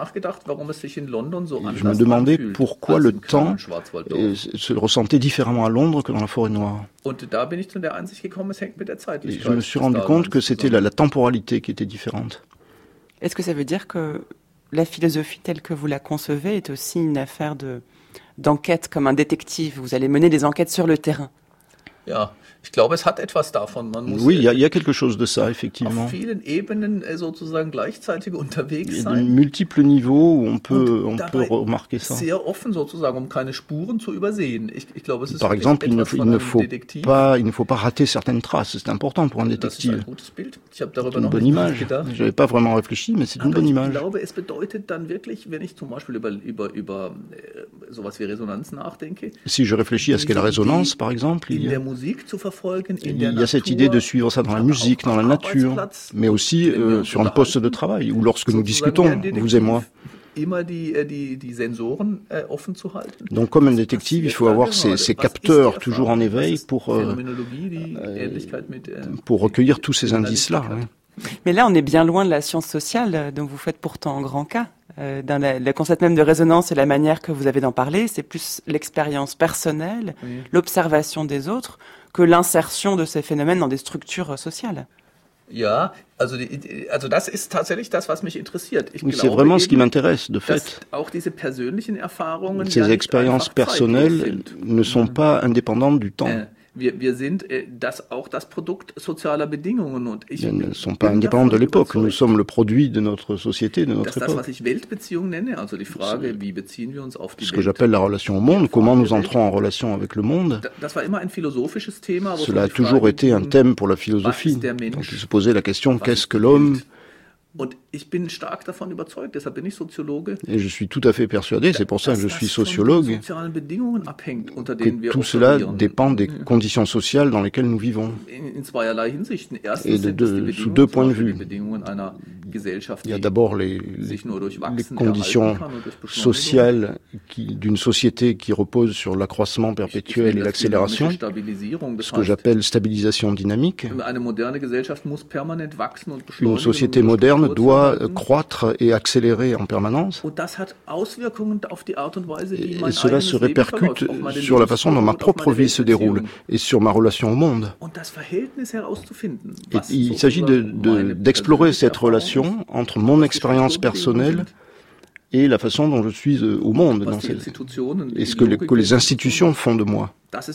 me demandais pourquoi le temps se ressentait différemment à Londres que dans la forêt noire. Et je me suis rendu compte que c'était la temporalité qui était différente. Est-ce que ça veut dire que la philosophie telle que vous la concevez est aussi une affaire d'enquête comme un détective? Vous allez mener des enquêtes sur le terrain. Oui, il y a quelque chose de ça, effectivement. Il y a de multiples niveaux où on peut remarquer ça. Par exemple, il ne faut pas rater certaines traces. C'est important pour un détective. C'est une bonne image. Je n'avais pas vraiment réfléchi, mais c'est une bonne image. Si je réfléchis à ce qu'est la résonance, par exemple, il y a cette idée de suivre ça dans la musique, dans la nature, mais aussi sur un poste de travail, ou lorsque nous discutons, vous et moi. Donc comme un détective, il faut avoir ces capteurs toujours en éveil pour recueillir tous ces indices-là. Mais là, on est bien loin de la science sociale, dont vous faites pourtant un grand cas. dans le concept même de résonance et la manière que vous avez d'en parler, c'est plus l'expérience personnelle, l'observation des autres, que l'insertion de ces phénomènes dans des structures sociales. Ja, also das ist tatsächlich das, was mich interessiert. Oui, c'est vraiment ce qui m'intéresse, de fait. Ces expériences personnelles ne sont pas indépendantes du temps. Wir sind auch das Produkt sozialer Bedingungen und Elles ne sont pas indépendantes de l'époque. Nous sommes le produit de notre société, de notre époque. Das, was ich Weltbeziehung nenne, also die Frage, wie beziehen wir uns auf die Welt. Ce que j'appelle la relation au monde, comment nous entrons en relation avec le monde. Das war immer ein philosophisches Thema. Cela a toujours été un thème pour la philosophie. Donc il se posait la question, qu'est-ce que l'homme ? Und ich bin stark davon überzeugt, deshalb bin ich Soziologe. Et je suis tout à fait persuadé, c'est pour ça que je suis sociologue, que tout cela dépend des conditions sociales dans lesquelles nous vivons. Et sous deux points de vue. Il y a d'abord les conditions sociales d'une société qui repose sur l'accroissement perpétuel et l'accélération, ce que j'appelle stabilisation dynamique. Une société moderne doit croître et accélérer en permanence. Et cela se répercute sur la façon dont ma propre vie se déroule et sur ma relation au monde. Et il s'agit d'explorer cette relation entre mon expérience personnelle et la façon dont je suis au monde, et ce que les institutions font de moi.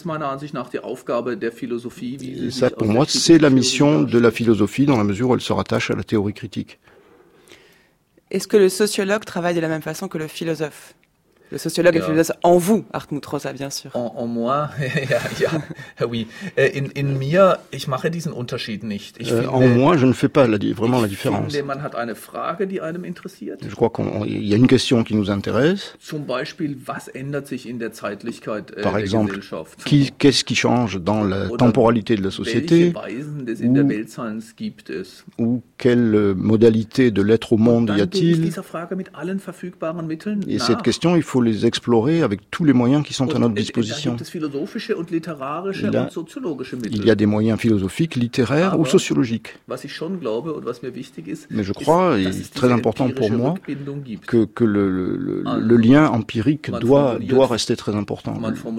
Et ça, pour moi, c'est la mission de la philosophie dans la mesure où elle se rattache à la théorie critique. Est-ce que le sociologue travaille de la même façon que le philosophe ? Le sociologue et le philosophe en vous, Hartmut Rosa, bien sûr. En moi, oui. In mir, ich mache diesen Unterschied nicht. En moi, je ne fais pas vraiment la différence. Man hat eine Frage, die einem interessiert. Je crois qu'il y a une question qui nous intéresse. Zum Beispiel, was ändert sich in der Zeitlichkeit Par exemple, der Gesellschaft? Qu'est-ce qui change dans la temporalité de la société? Ou quelle modalité de l'être au monde y a-t-il? Et cette question, il faut les explorer avec tous les moyens qui sont à notre disposition. Là, il y a des moyens philosophiques, littéraires ou sociologiques. Mais je crois, et c'est très important pour moi, que le lien empirique doit rester très important.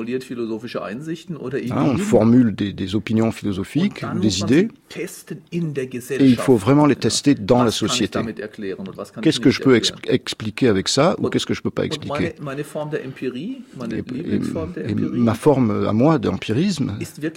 On formule des opinions philosophiques, des idées, et il faut vraiment les tester dans la société. Qu'est-ce que je peux expliquer avec ça, ou qu'est-ce que je ne peux pas expliquer? Ma forme à moi d'empirisme,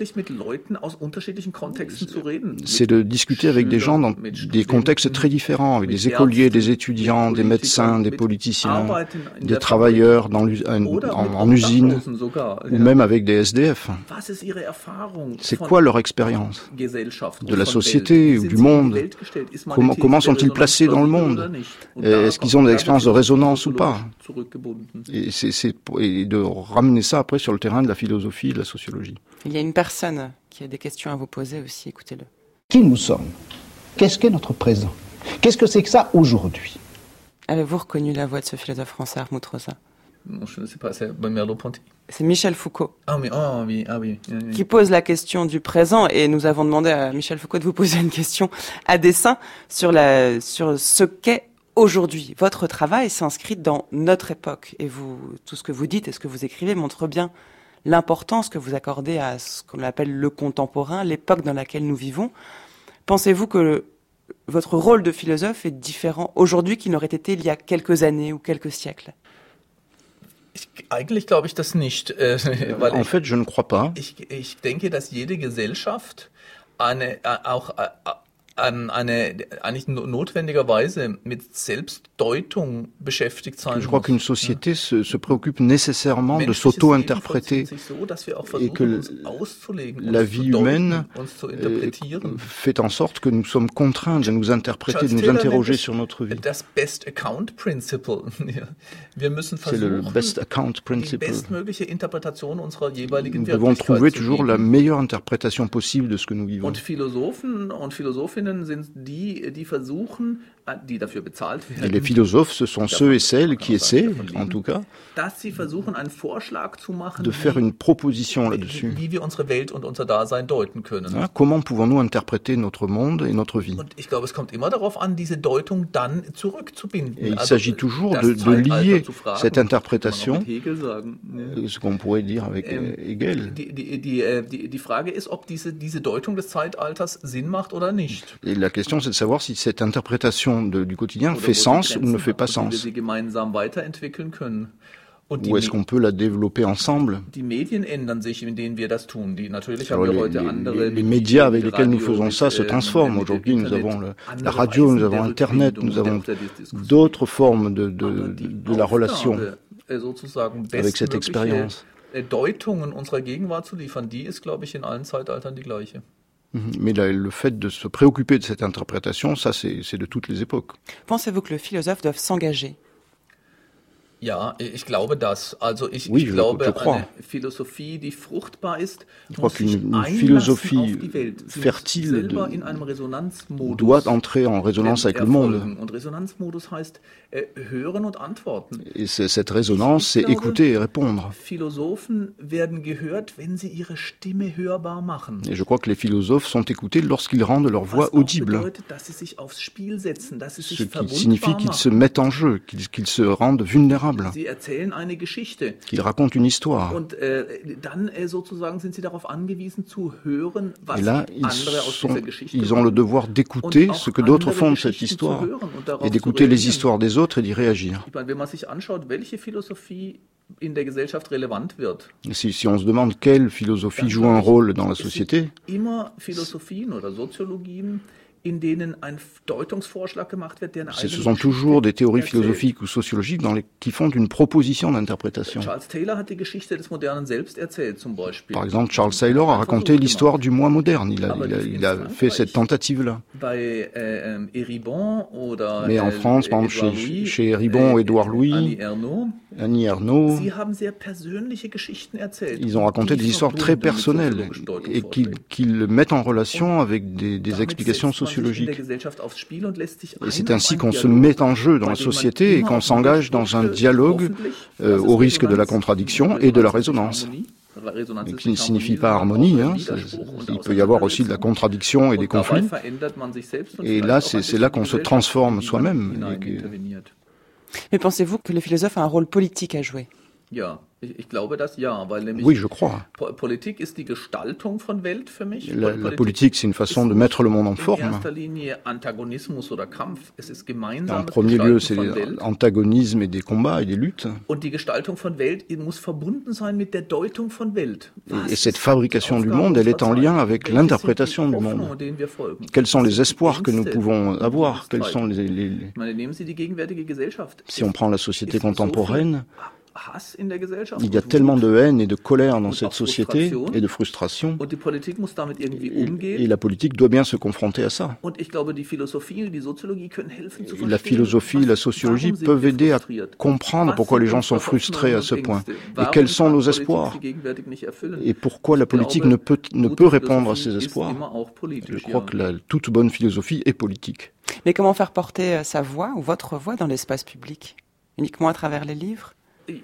c'est de discuter avec des gens dans des contextes très différents, avec des écoliers, des étudiants, des médecins, des politiciens, des travailleurs en usine, ou même avec des SDF. C'est quoi leur expérience de la société ou du monde? Comment sont-ils placés dans le monde? Est-ce qu'ils ont des expériences de résonance ou pas? Et de ramener ça après sur le terrain de la philosophie et de la sociologie. Il y a une personne qui a des questions à vous poser aussi, écoutez-le. Qui nous sommes? Qu'est-ce qu'est notre présent? Qu'est-ce que c'est que ça aujourd'hui? Avez-vous reconnu la voix de ce philosophe français, Hartmut Rosa? Non, je ne sais pas, c'est Merleau-Ponty. C'est Michel Foucault. Ah oui. Qui pose la question du présent, et nous avons demandé à Michel Foucault de vous poser une question à dessein sur ce qu'est aujourd'hui. Votre travail s'inscrit dans notre époque, et tout ce que vous dites et ce que vous écrivez montre bien l'importance que vous accordez à ce qu'on appelle le contemporain, l'époque dans laquelle nous vivons. Pensez-vous que votre rôle de philosophe est différent aujourd'hui qu'il n'aurait été il y a quelques années ou quelques siècles? Eigentlich glaube ich das nicht. En fait, je ne crois pas. Ich denke, dass jede Gesellschaft eigentlich notwendigerweise mit Selbstdeutung beschäftigt sein muss. Je crois qu'une société se préoccupe nécessairement de s'auto-interpréter et que la vie humaine fait en sorte que nous sommes contraints de nous interpréter, de nous interroger sur notre vie. C'est le best account principle. Nous devons trouver toujours la meilleure interprétation possible de ce que nous vivons. Und Philosophen und Philosophinnen sind die versuchen, Et les philosophes, ce sont ceux et celles qui essaient, en tout cas, de faire une proposition là-dessus. Comment pouvons-nous interpréter notre monde et notre vie? Et il s'agit toujours de lier cette interprétation, ce qu'on pourrait dire avec Hegel. Et la question, c'est de savoir si cette interprétation du quotidien fait sens ou ne fait pas sens. Ou est-ce qu'on peut la développer ensemble? Alors, les médias avec lesquels nous faisons ça se transforment. Aujourd'hui, nous avons la radio, nous avons Internet, nous avons d'autres formes de la relation avec cette expérience. Mais le fait de se préoccuper de cette interprétation, ça c'est de toutes les époques. Pensez-vous que le philosophe doit s'engager? Ja, ich glaube das. Also ich je glaube, crois. Eine Philosophie, die fruchtbar ist, je crois qu'une philosophie fertile doit entrer en résonance avec le monde. Und Resonanzmodus heißt hören und antworten. Et cette résonance, c'est écouter et répondre. Philosophen werden gehört, wenn sie ihre Stimme hörbar machen. Et je crois que les philosophes sont écoutés lorsqu'ils rendent leur voix audible. Ce qui signifie qu'ils se mettent en jeu, qu'ils se rendent vulnérables. Qu'ils racontent une histoire. Et là, ils ont le devoir d'écouter ce que d'autres font de cette histoire et d'écouter les histoires des autres et d'y réagir. Si on se demande quelle philosophie joue un rôle dans la société, ce sont toujours des théories philosophiques ou sociologiques qui font une proposition d'interprétation. Par exemple, Charles Taylor a raconté l'histoire du moi moderne. Il a fait cette tentative-là. Mais en France, par exemple, chez Eribon, Édouard Louis, Annie Ernaux, ils ont raconté des histoires très personnelles et qu'ils mettent en relation avec des explications sociologiques. Et c'est ainsi qu'on se met en jeu dans la société et qu'on s'engage dans un dialogue au risque de la contradiction et de la résonance. Qui ne signifie pas harmonie, hein. Il peut y avoir aussi de la contradiction et des conflits. Et là, c'est là qu'on se transforme soi-même. Mais pensez-vous que le philosophe a un rôle politique à jouer? Oui, je crois. La politique, c'est une façon de mettre le monde en forme. En premier lieu, c'est l'antagonisme et des combats et des luttes. Et cette fabrication du monde, elle est en lien avec l'interprétation du monde. Quels sont les espoirs que nous pouvons avoir? Quels sont Si on prend la société contemporaine, il y a tellement de haine et de colère dans cette société et de frustration, et la politique doit bien se confronter à ça. La philosophie et la sociologie peuvent aider à comprendre pourquoi les gens sont frustrés à ce point, et quels sont nos espoirs, et pourquoi la politique ne peut répondre à ces espoirs. Je crois que toute bonne philosophie est politique. Mais comment faire porter sa voix ou votre voix dans l'espace public? Uniquement à travers les livres? Oui,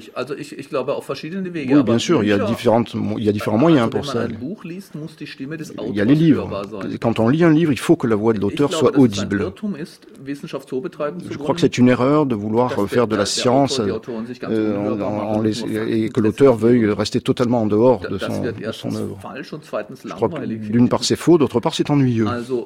bien sûr, il y a différents moyens pour ça. Il y a les livres. Quand on lit un livre, il faut que la voix de l'auteur soit audible. Je crois que c'est une erreur de vouloir faire de la science et que l'auteur veuille rester totalement en dehors de son œuvre. Je crois que d'une part c'est faux, d'autre part c'est ennuyeux.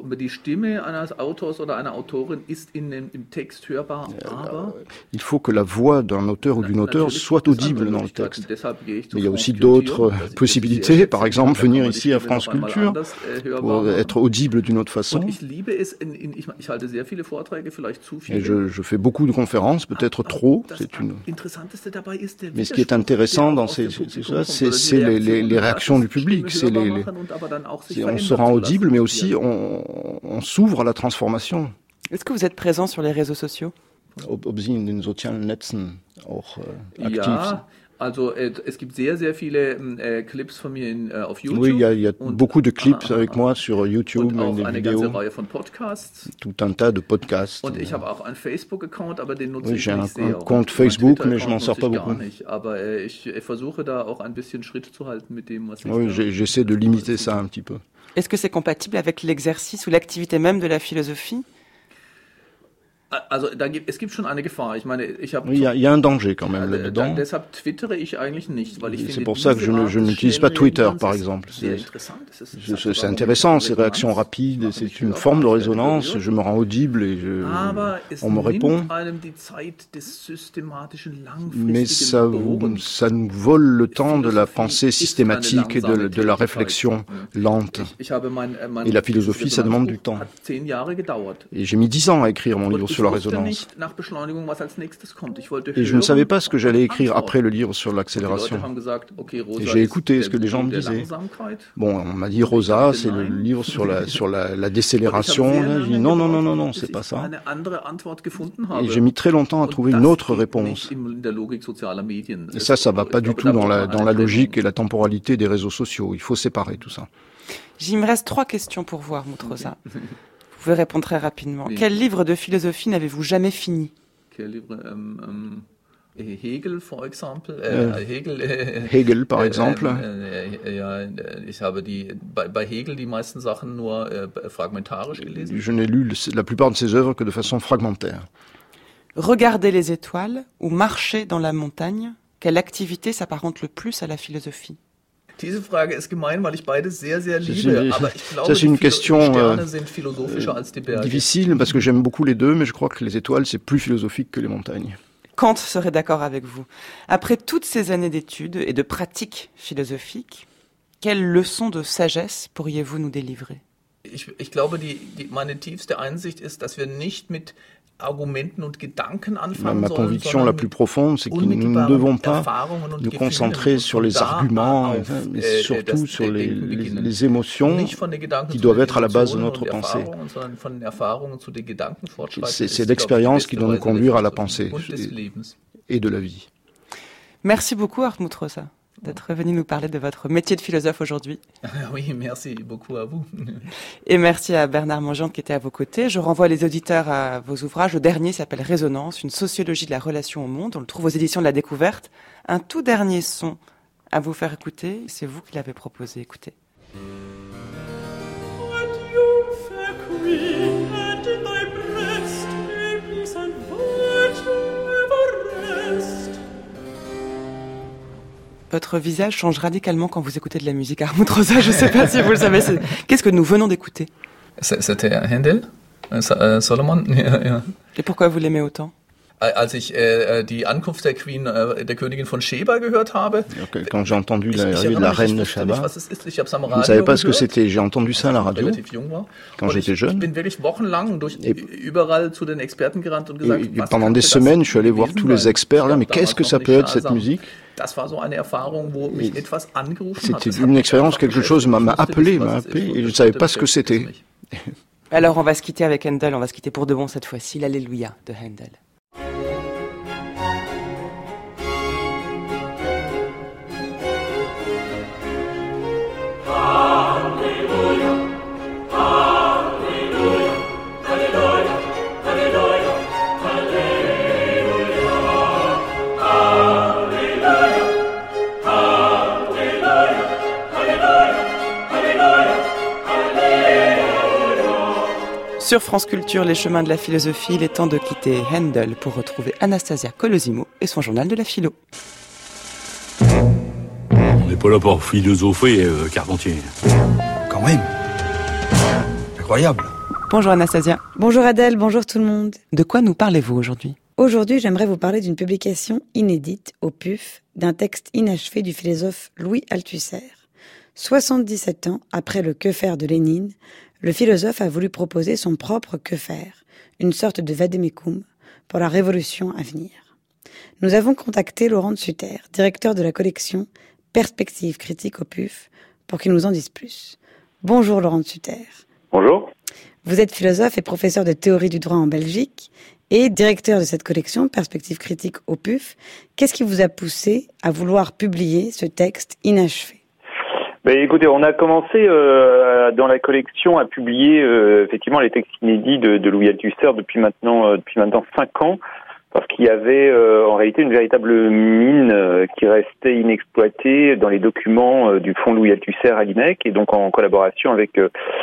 Il faut que la voix d'un auteur ou d'une auteure soit audible dans le texte. Mais il y a aussi d'autres possibilités, par exemple venir ici à France Culture pour être audible d'une autre façon. Et je fais beaucoup de conférences, peut-être trop, mais ce qui est intéressant dans c'est les réactions du public. On se rend audible, mais aussi on s'ouvre à la transformation. Est-ce que vous êtes présent sur les réseaux sociaux? Ob Sie in den sozialen Netzen auch aktiv sind? Also es gibt sehr viele Clips von mir auf YouTube. Oui, il y a beaucoup de clips avec moi sur YouTube, und auch des eine vidéos, ganze Reihe von Podcasts. tout un tas de podcasts. Und ich habe auch einen Facebook-Account, aber den nutze Oui, ich j'ai nicht un sehr. compte Facebook, mais je m'en sers pas beaucoup. Nicht. Aber ich versuche da auch ein bisschen Schritt zu halten mit dem, was ich Oui, j'essaie de limiter ça un petit peu. Est-ce que c'est compatible avec l'exercice ou l'activité même de la philosophie? Also es gibt schon eine Gefahr. Ich meine, ich habe. Oui, il y a un danger quand même là-dedans. Deshalb twittere ich eigentlich nicht, weil ich finde. C'est pour ça que je n'utilise pas Twitter, par exemple. C'est intéressant, ces réactions rapides, c'est une forme de résonance. Je me rends audible et on me répond. Mais ça nous vole le temps de la pensée systématique et de la réflexion lente. Et la philosophie, ça demande du temps. Et j'ai mis 10 ans à écrire mon livre sur la résonance. Et je ne savais pas ce que j'allais écrire après le livre sur l'accélération. Et j'ai écouté ce que les gens me disaient. Bon, on m'a dit Rosa, c'est le livre sur la décélération. J'ai dit non, c'est pas ça. Et j'ai mis très longtemps à trouver une autre réponse. Et ça va pas du tout dans la logique et la temporalité des réseaux sociaux. Il faut séparer tout ça. Il me reste 3 questions pour vous, Hartmut Rosa. Vous pouvez répondre très rapidement. Oui. Quel livre de philosophie n'avez-vous jamais fini? Quel livre Hegel, par exemple. Hegel, par exemple. Ich habe bei Hegel die meisten Sachen nur fragmentarisch gelesen. Je n'ai lu la plupart de ses œuvres que de façon fragmentaire. Regarder les étoiles ou marcher dans la montagne, quelle activité s'apparente le plus à la philosophie? Diese Frage ist gemein, weil ich beides sehr liebe, aber ich glaube, c'est une question die Sterne sind philosophischer als die Berge. Difficile parce que j'aime beaucoup les deux, mais je crois que les étoiles c'est plus philosophique que les montagnes. Kant serait d'accord avec vous. Après toutes ces années d'études et de pratiques philosophiques, quelles leçons de sagesse pourriez-vous nous délivrer? Ich glaube, meine tiefste Einsicht ist, dass wir nicht mit Argumenten und Gedanken anfangen Ma conviction la plus profonde, c'est que nous ne devons pas nous concentrer sur les arguments, mais surtout sur les émotions qui doivent être à la base de notre pensée. C'est l'expérience qui doit nous conduire à la pensée et de la vie. Merci beaucoup, Hartmut Rosa, d'être venu nous parler de votre métier de philosophe aujourd'hui. Oui, merci beaucoup à vous. Et merci à Bernard Mangiante qui était à vos côtés. Je renvoie les auditeurs à vos ouvrages. Le dernier s'appelle Résonance, une sociologie de la relation au monde. On le trouve aux éditions de la Découverte. Un tout dernier son à vous faire écouter. C'est vous qui l'avez proposé. Écoutez. Votre visage change radicalement quand vous écoutez de la musique. Hartmut Rosa, je ne sais pas si vous le savez. Qu'est-ce que nous venons d'écouter? C'était Handel, Solomon. Ja. Et pourquoi vous l'aimez autant? Als ich die Ankunft der Königin von Sheba gehört habe. Quand j'ai entendu l'arrivée de la reine de Sheba, vous ne savez pas ce que c'était. J'ai entendu ça à la radio quand j'étais jeune. Et pendant des semaines, je suis allé voir tous les experts là. Mais qu'est-ce que ça peut être cette musique? C'était une expérience, quelque chose m'a appelé, et je ne savais pas ce que c'était. Alors on va se quitter avec Handel, on va se quitter pour de bon cette fois-ci, l'Alléluia de Handel. Sur France Culture, les chemins de la philosophie, il est temps de quitter Handel pour retrouver Anastasia Colosimo et son journal de la philo. On n'est pas là pour philosopher, Carpentier. Quand même. Incroyable. Bonjour Anastasia. Bonjour Adèle, bonjour tout le monde. De quoi nous parlez-vous aujourd'hui? Aujourd'hui, j'aimerais vous parler d'une publication inédite au PUF d'un texte inachevé du philosophe Louis Althusser. 77 ans après le Que faire de Lénine, le philosophe a voulu proposer son propre que faire, une sorte de vade-mecum pour la révolution à venir. Nous avons contacté Laurent Sutter, directeur de la collection Perspectives critiques au PUF, pour qu'il nous en dise plus. Bonjour Laurent Sutter. Bonjour. Vous êtes philosophe et professeur de théorie du droit en Belgique et directeur de cette collection Perspectives critiques au PUF. Qu'est-ce qui vous a poussé à vouloir publier ce texte inachevé ? Écoutez, on a commencé dans la collection à publier effectivement les textes inédits de Louis Althusser depuis maintenant 5 ans. Parce qu'il y avait en réalité une véritable mine qui restait inexploitée dans les documents du fonds Louis Althusser à l'INEC, et donc en collaboration avec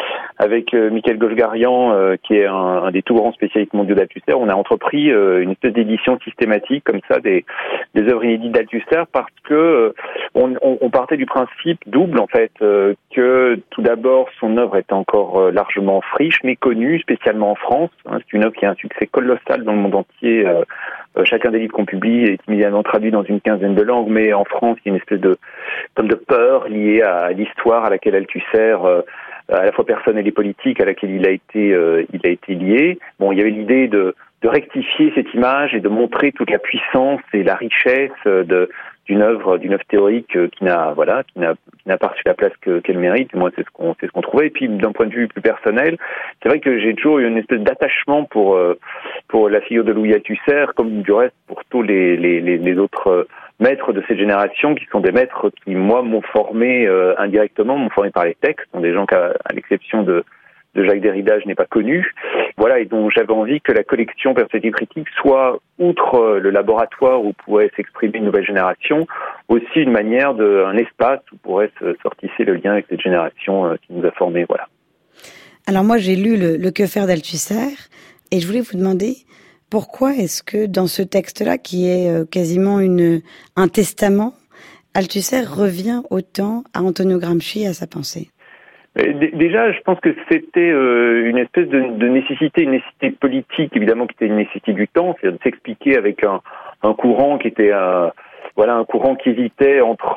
Michael Golgarian, qui est un des tout grands spécialistes mondiaux d'Althusser, on a entrepris une espèce d'édition systématique comme ça des œuvres inédites d'Althusser, parce que on partait du principe double en fait, que tout d'abord son œuvre est encore largement friche, méconnue, spécialement en France. C'est une œuvre qui a un succès colossal dans le monde entier. Chacun des livres qu'on publie est immédiatement traduit dans une quinzaine de langues, mais en France, il y a une espèce de peur liée à l'histoire à laquelle Althusser, à la fois personnelle et politique, à laquelle il a été lié. Bon, il y avait l'idée de rectifier cette image et de montrer toute la puissance et la richesse d'une œuvre théorique qui n'a pas reçu la place qu'elle mérite. Moi, c'est ce qu'on trouvait. Et puis, d'un point de vue plus personnel, c'est vrai que j'ai toujours eu une espèce d'attachement pour la figure de Louis Althusser, comme du reste pour tous les autres maîtres de cette génération, qui sont des maîtres qui, moi, m'ont formé indirectement, m'ont formé par les textes. Ce sont des gens qu'à l'exception de Jacques Derrida, je n'ai pas connu. Voilà, et donc j'avais envie que la collection Perspectives critiques soit, outre le laboratoire où pourrait s'exprimer une nouvelle génération, aussi une manière un espace où pourrait se sortisser le lien avec cette génération qui nous a formés. Voilà. Alors moi, j'ai lu le Que faire d'Althusser, et je voulais vous demander pourquoi est-ce que dans ce texte-là, qui est quasiment un testament, Althusser revient autant à Antonio Gramsci et à sa pensée? Déjà, je pense que c'était une espèce de nécessité, une nécessité politique, évidemment, qui était une nécessité du temps, c'est-à-dire de s'expliquer avec un courant qui était un courant qui hésitait entre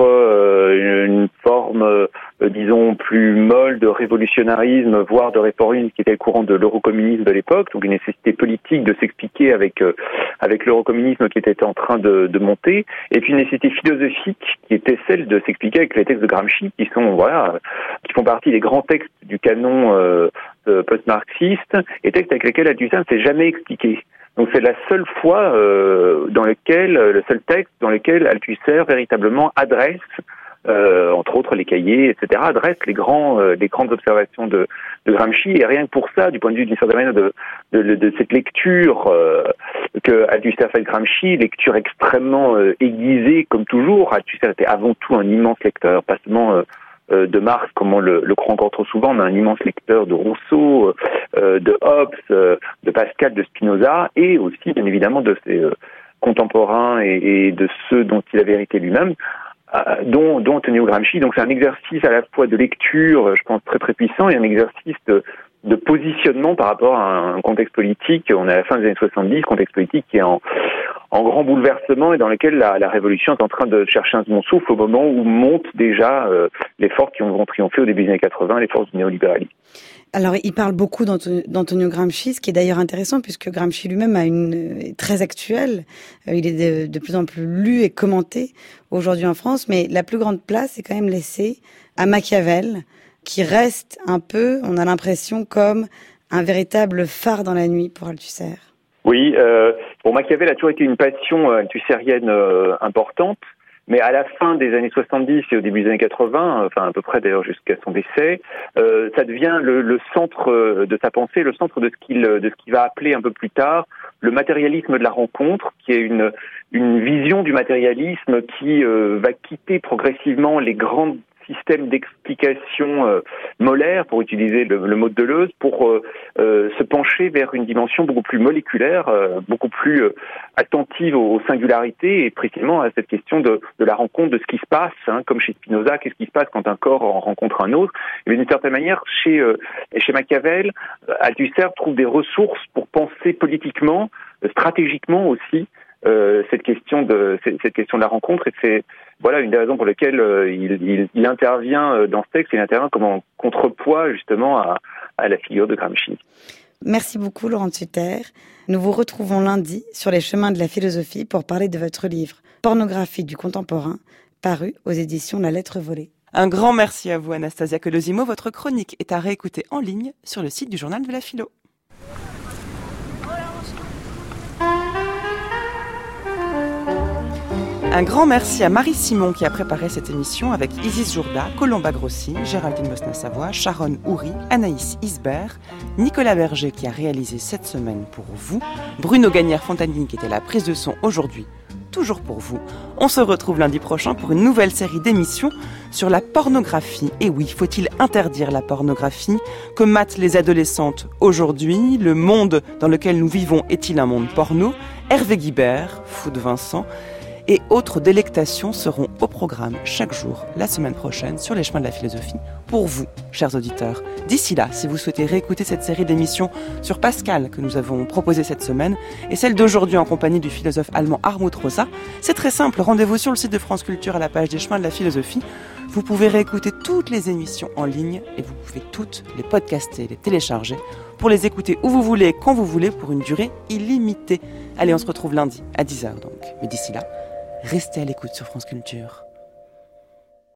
une forme, disons, plus molle de révolutionnarisme, voire de réformisme, qui était le courant de l'eurocommunisme de l'époque, donc une nécessité politique de s'expliquer avec l'eurocommunisme qui était en train de monter, et puis une nécessité philosophique qui était celle de s'expliquer avec les textes de Gramsci, qui font partie des grands textes du canon post-marxiste, et textes avec lesquels Althusser ne s'est jamais expliqué. Donc c'est la seule fois le seul texte dans lequel Althusser véritablement adresse, entre autres les cahiers, etc., adresse les grandes observations de Gramsci, et rien que pour ça, du point de vue d'une certaine manière de cette lecture que Althusser fait de Gramsci, lecture extrêmement aiguisée comme toujours. Althusser était avant tout un immense lecteur, pas seulement de Marx, comme on le croit encore trop souvent, mais un immense lecteur de Rousseau, de Hobbes, de Pascal, de Spinoza, et aussi, bien évidemment, de ses contemporains et de ceux dont il avait hérité lui-même, dont Antonio Gramsci. Donc c'est un exercice à la fois de lecture, je pense, très très puissant, et un exercice de positionnement par rapport à un contexte politique. On est à la fin des années 70, contexte politique qui est en grand bouleversement et dans lequel la révolution est en train de chercher un second souffle au moment où montent déjà les forces qui vont triompher au début des années 80, les forces du néolibéralisme. Alors, il parle beaucoup d'Antonio Gramsci, ce qui est d'ailleurs intéressant puisque Gramsci lui-même est très actuel. Il est de plus en plus lu et commenté aujourd'hui en France, mais la plus grande place est quand même laissée à Machiavel, qui reste un peu, on a l'impression, comme un véritable phare dans la nuit pour Althusser. Oui, Machiavel a toujours été une passion althussérienne importante, mais à la fin des années 70 et au début des années 80, enfin à peu près d'ailleurs jusqu'à son décès, ça devient le centre de sa pensée, le centre de ce qu'il va appeler un peu plus tard le matérialisme de la rencontre, qui est une vision du matérialisme qui va quitter progressivement les grands système d'explication molaire, pour utiliser le mot de Deleuze, pour se pencher vers une dimension beaucoup plus moléculaire, beaucoup plus attentive aux singularités et précisément à cette question de la rencontre, de ce qui se passe, comme chez Spinoza, qu'est-ce qui se passe quand un corps en rencontre un autre. Mais d'une certaine manière, chez Machiavel, Althusser trouve des ressources pour penser politiquement, stratégiquement aussi, cette question de la rencontre, et c'est une des raisons pour lesquelles il intervient dans ce texte. Il intervient comme en contrepoids justement à la figure de Gramsci. Merci beaucoup Laurent de Sutter. Nous vous retrouvons lundi sur les chemins de la philosophie pour parler de votre livre Pornographie du contemporain, paru aux éditions La Lettre volée. Un grand merci à vous, Anastasia Colosimo. Votre chronique est à réécouter en ligne sur le site du Journal de la Philo. Un grand merci à Marie Simon qui a préparé cette émission avec Isis Jourda, Colomba Grossi, Géraldine Bosna-Savoie, Sharon Houry, Anaïs Isbert, Nicolas Berger qui a réalisé cette semaine pour vous, Bruno Gagnère-Fontanine qui était la prise de son aujourd'hui, toujours pour vous. On se retrouve lundi prochain pour une nouvelle série d'émissions sur la pornographie. Et oui, faut-il interdire la pornographie? Que matent les adolescentes aujourd'hui? Le monde dans lequel nous vivons est-il un monde porno? Hervé Guibert, Fou de Vincent et autres délectations seront au programme chaque jour la semaine prochaine sur les chemins de la philosophie pour vous, chers auditeurs. D'ici là, si vous souhaitez réécouter cette série d'émissions sur Pascal que nous avons proposée cette semaine et celle d'aujourd'hui en compagnie du philosophe allemand Hartmut Rosa, c'est très simple, rendez-vous sur le site de France Culture à la page des chemins de la philosophie. Vous pouvez réécouter toutes les émissions en ligne et vous pouvez toutes les podcaster, les télécharger pour les écouter où vous voulez et quand vous voulez pour une durée illimitée. Allez, on se retrouve lundi à 10h donc. Mais d'ici là, restez à l'écoute sur France Culture.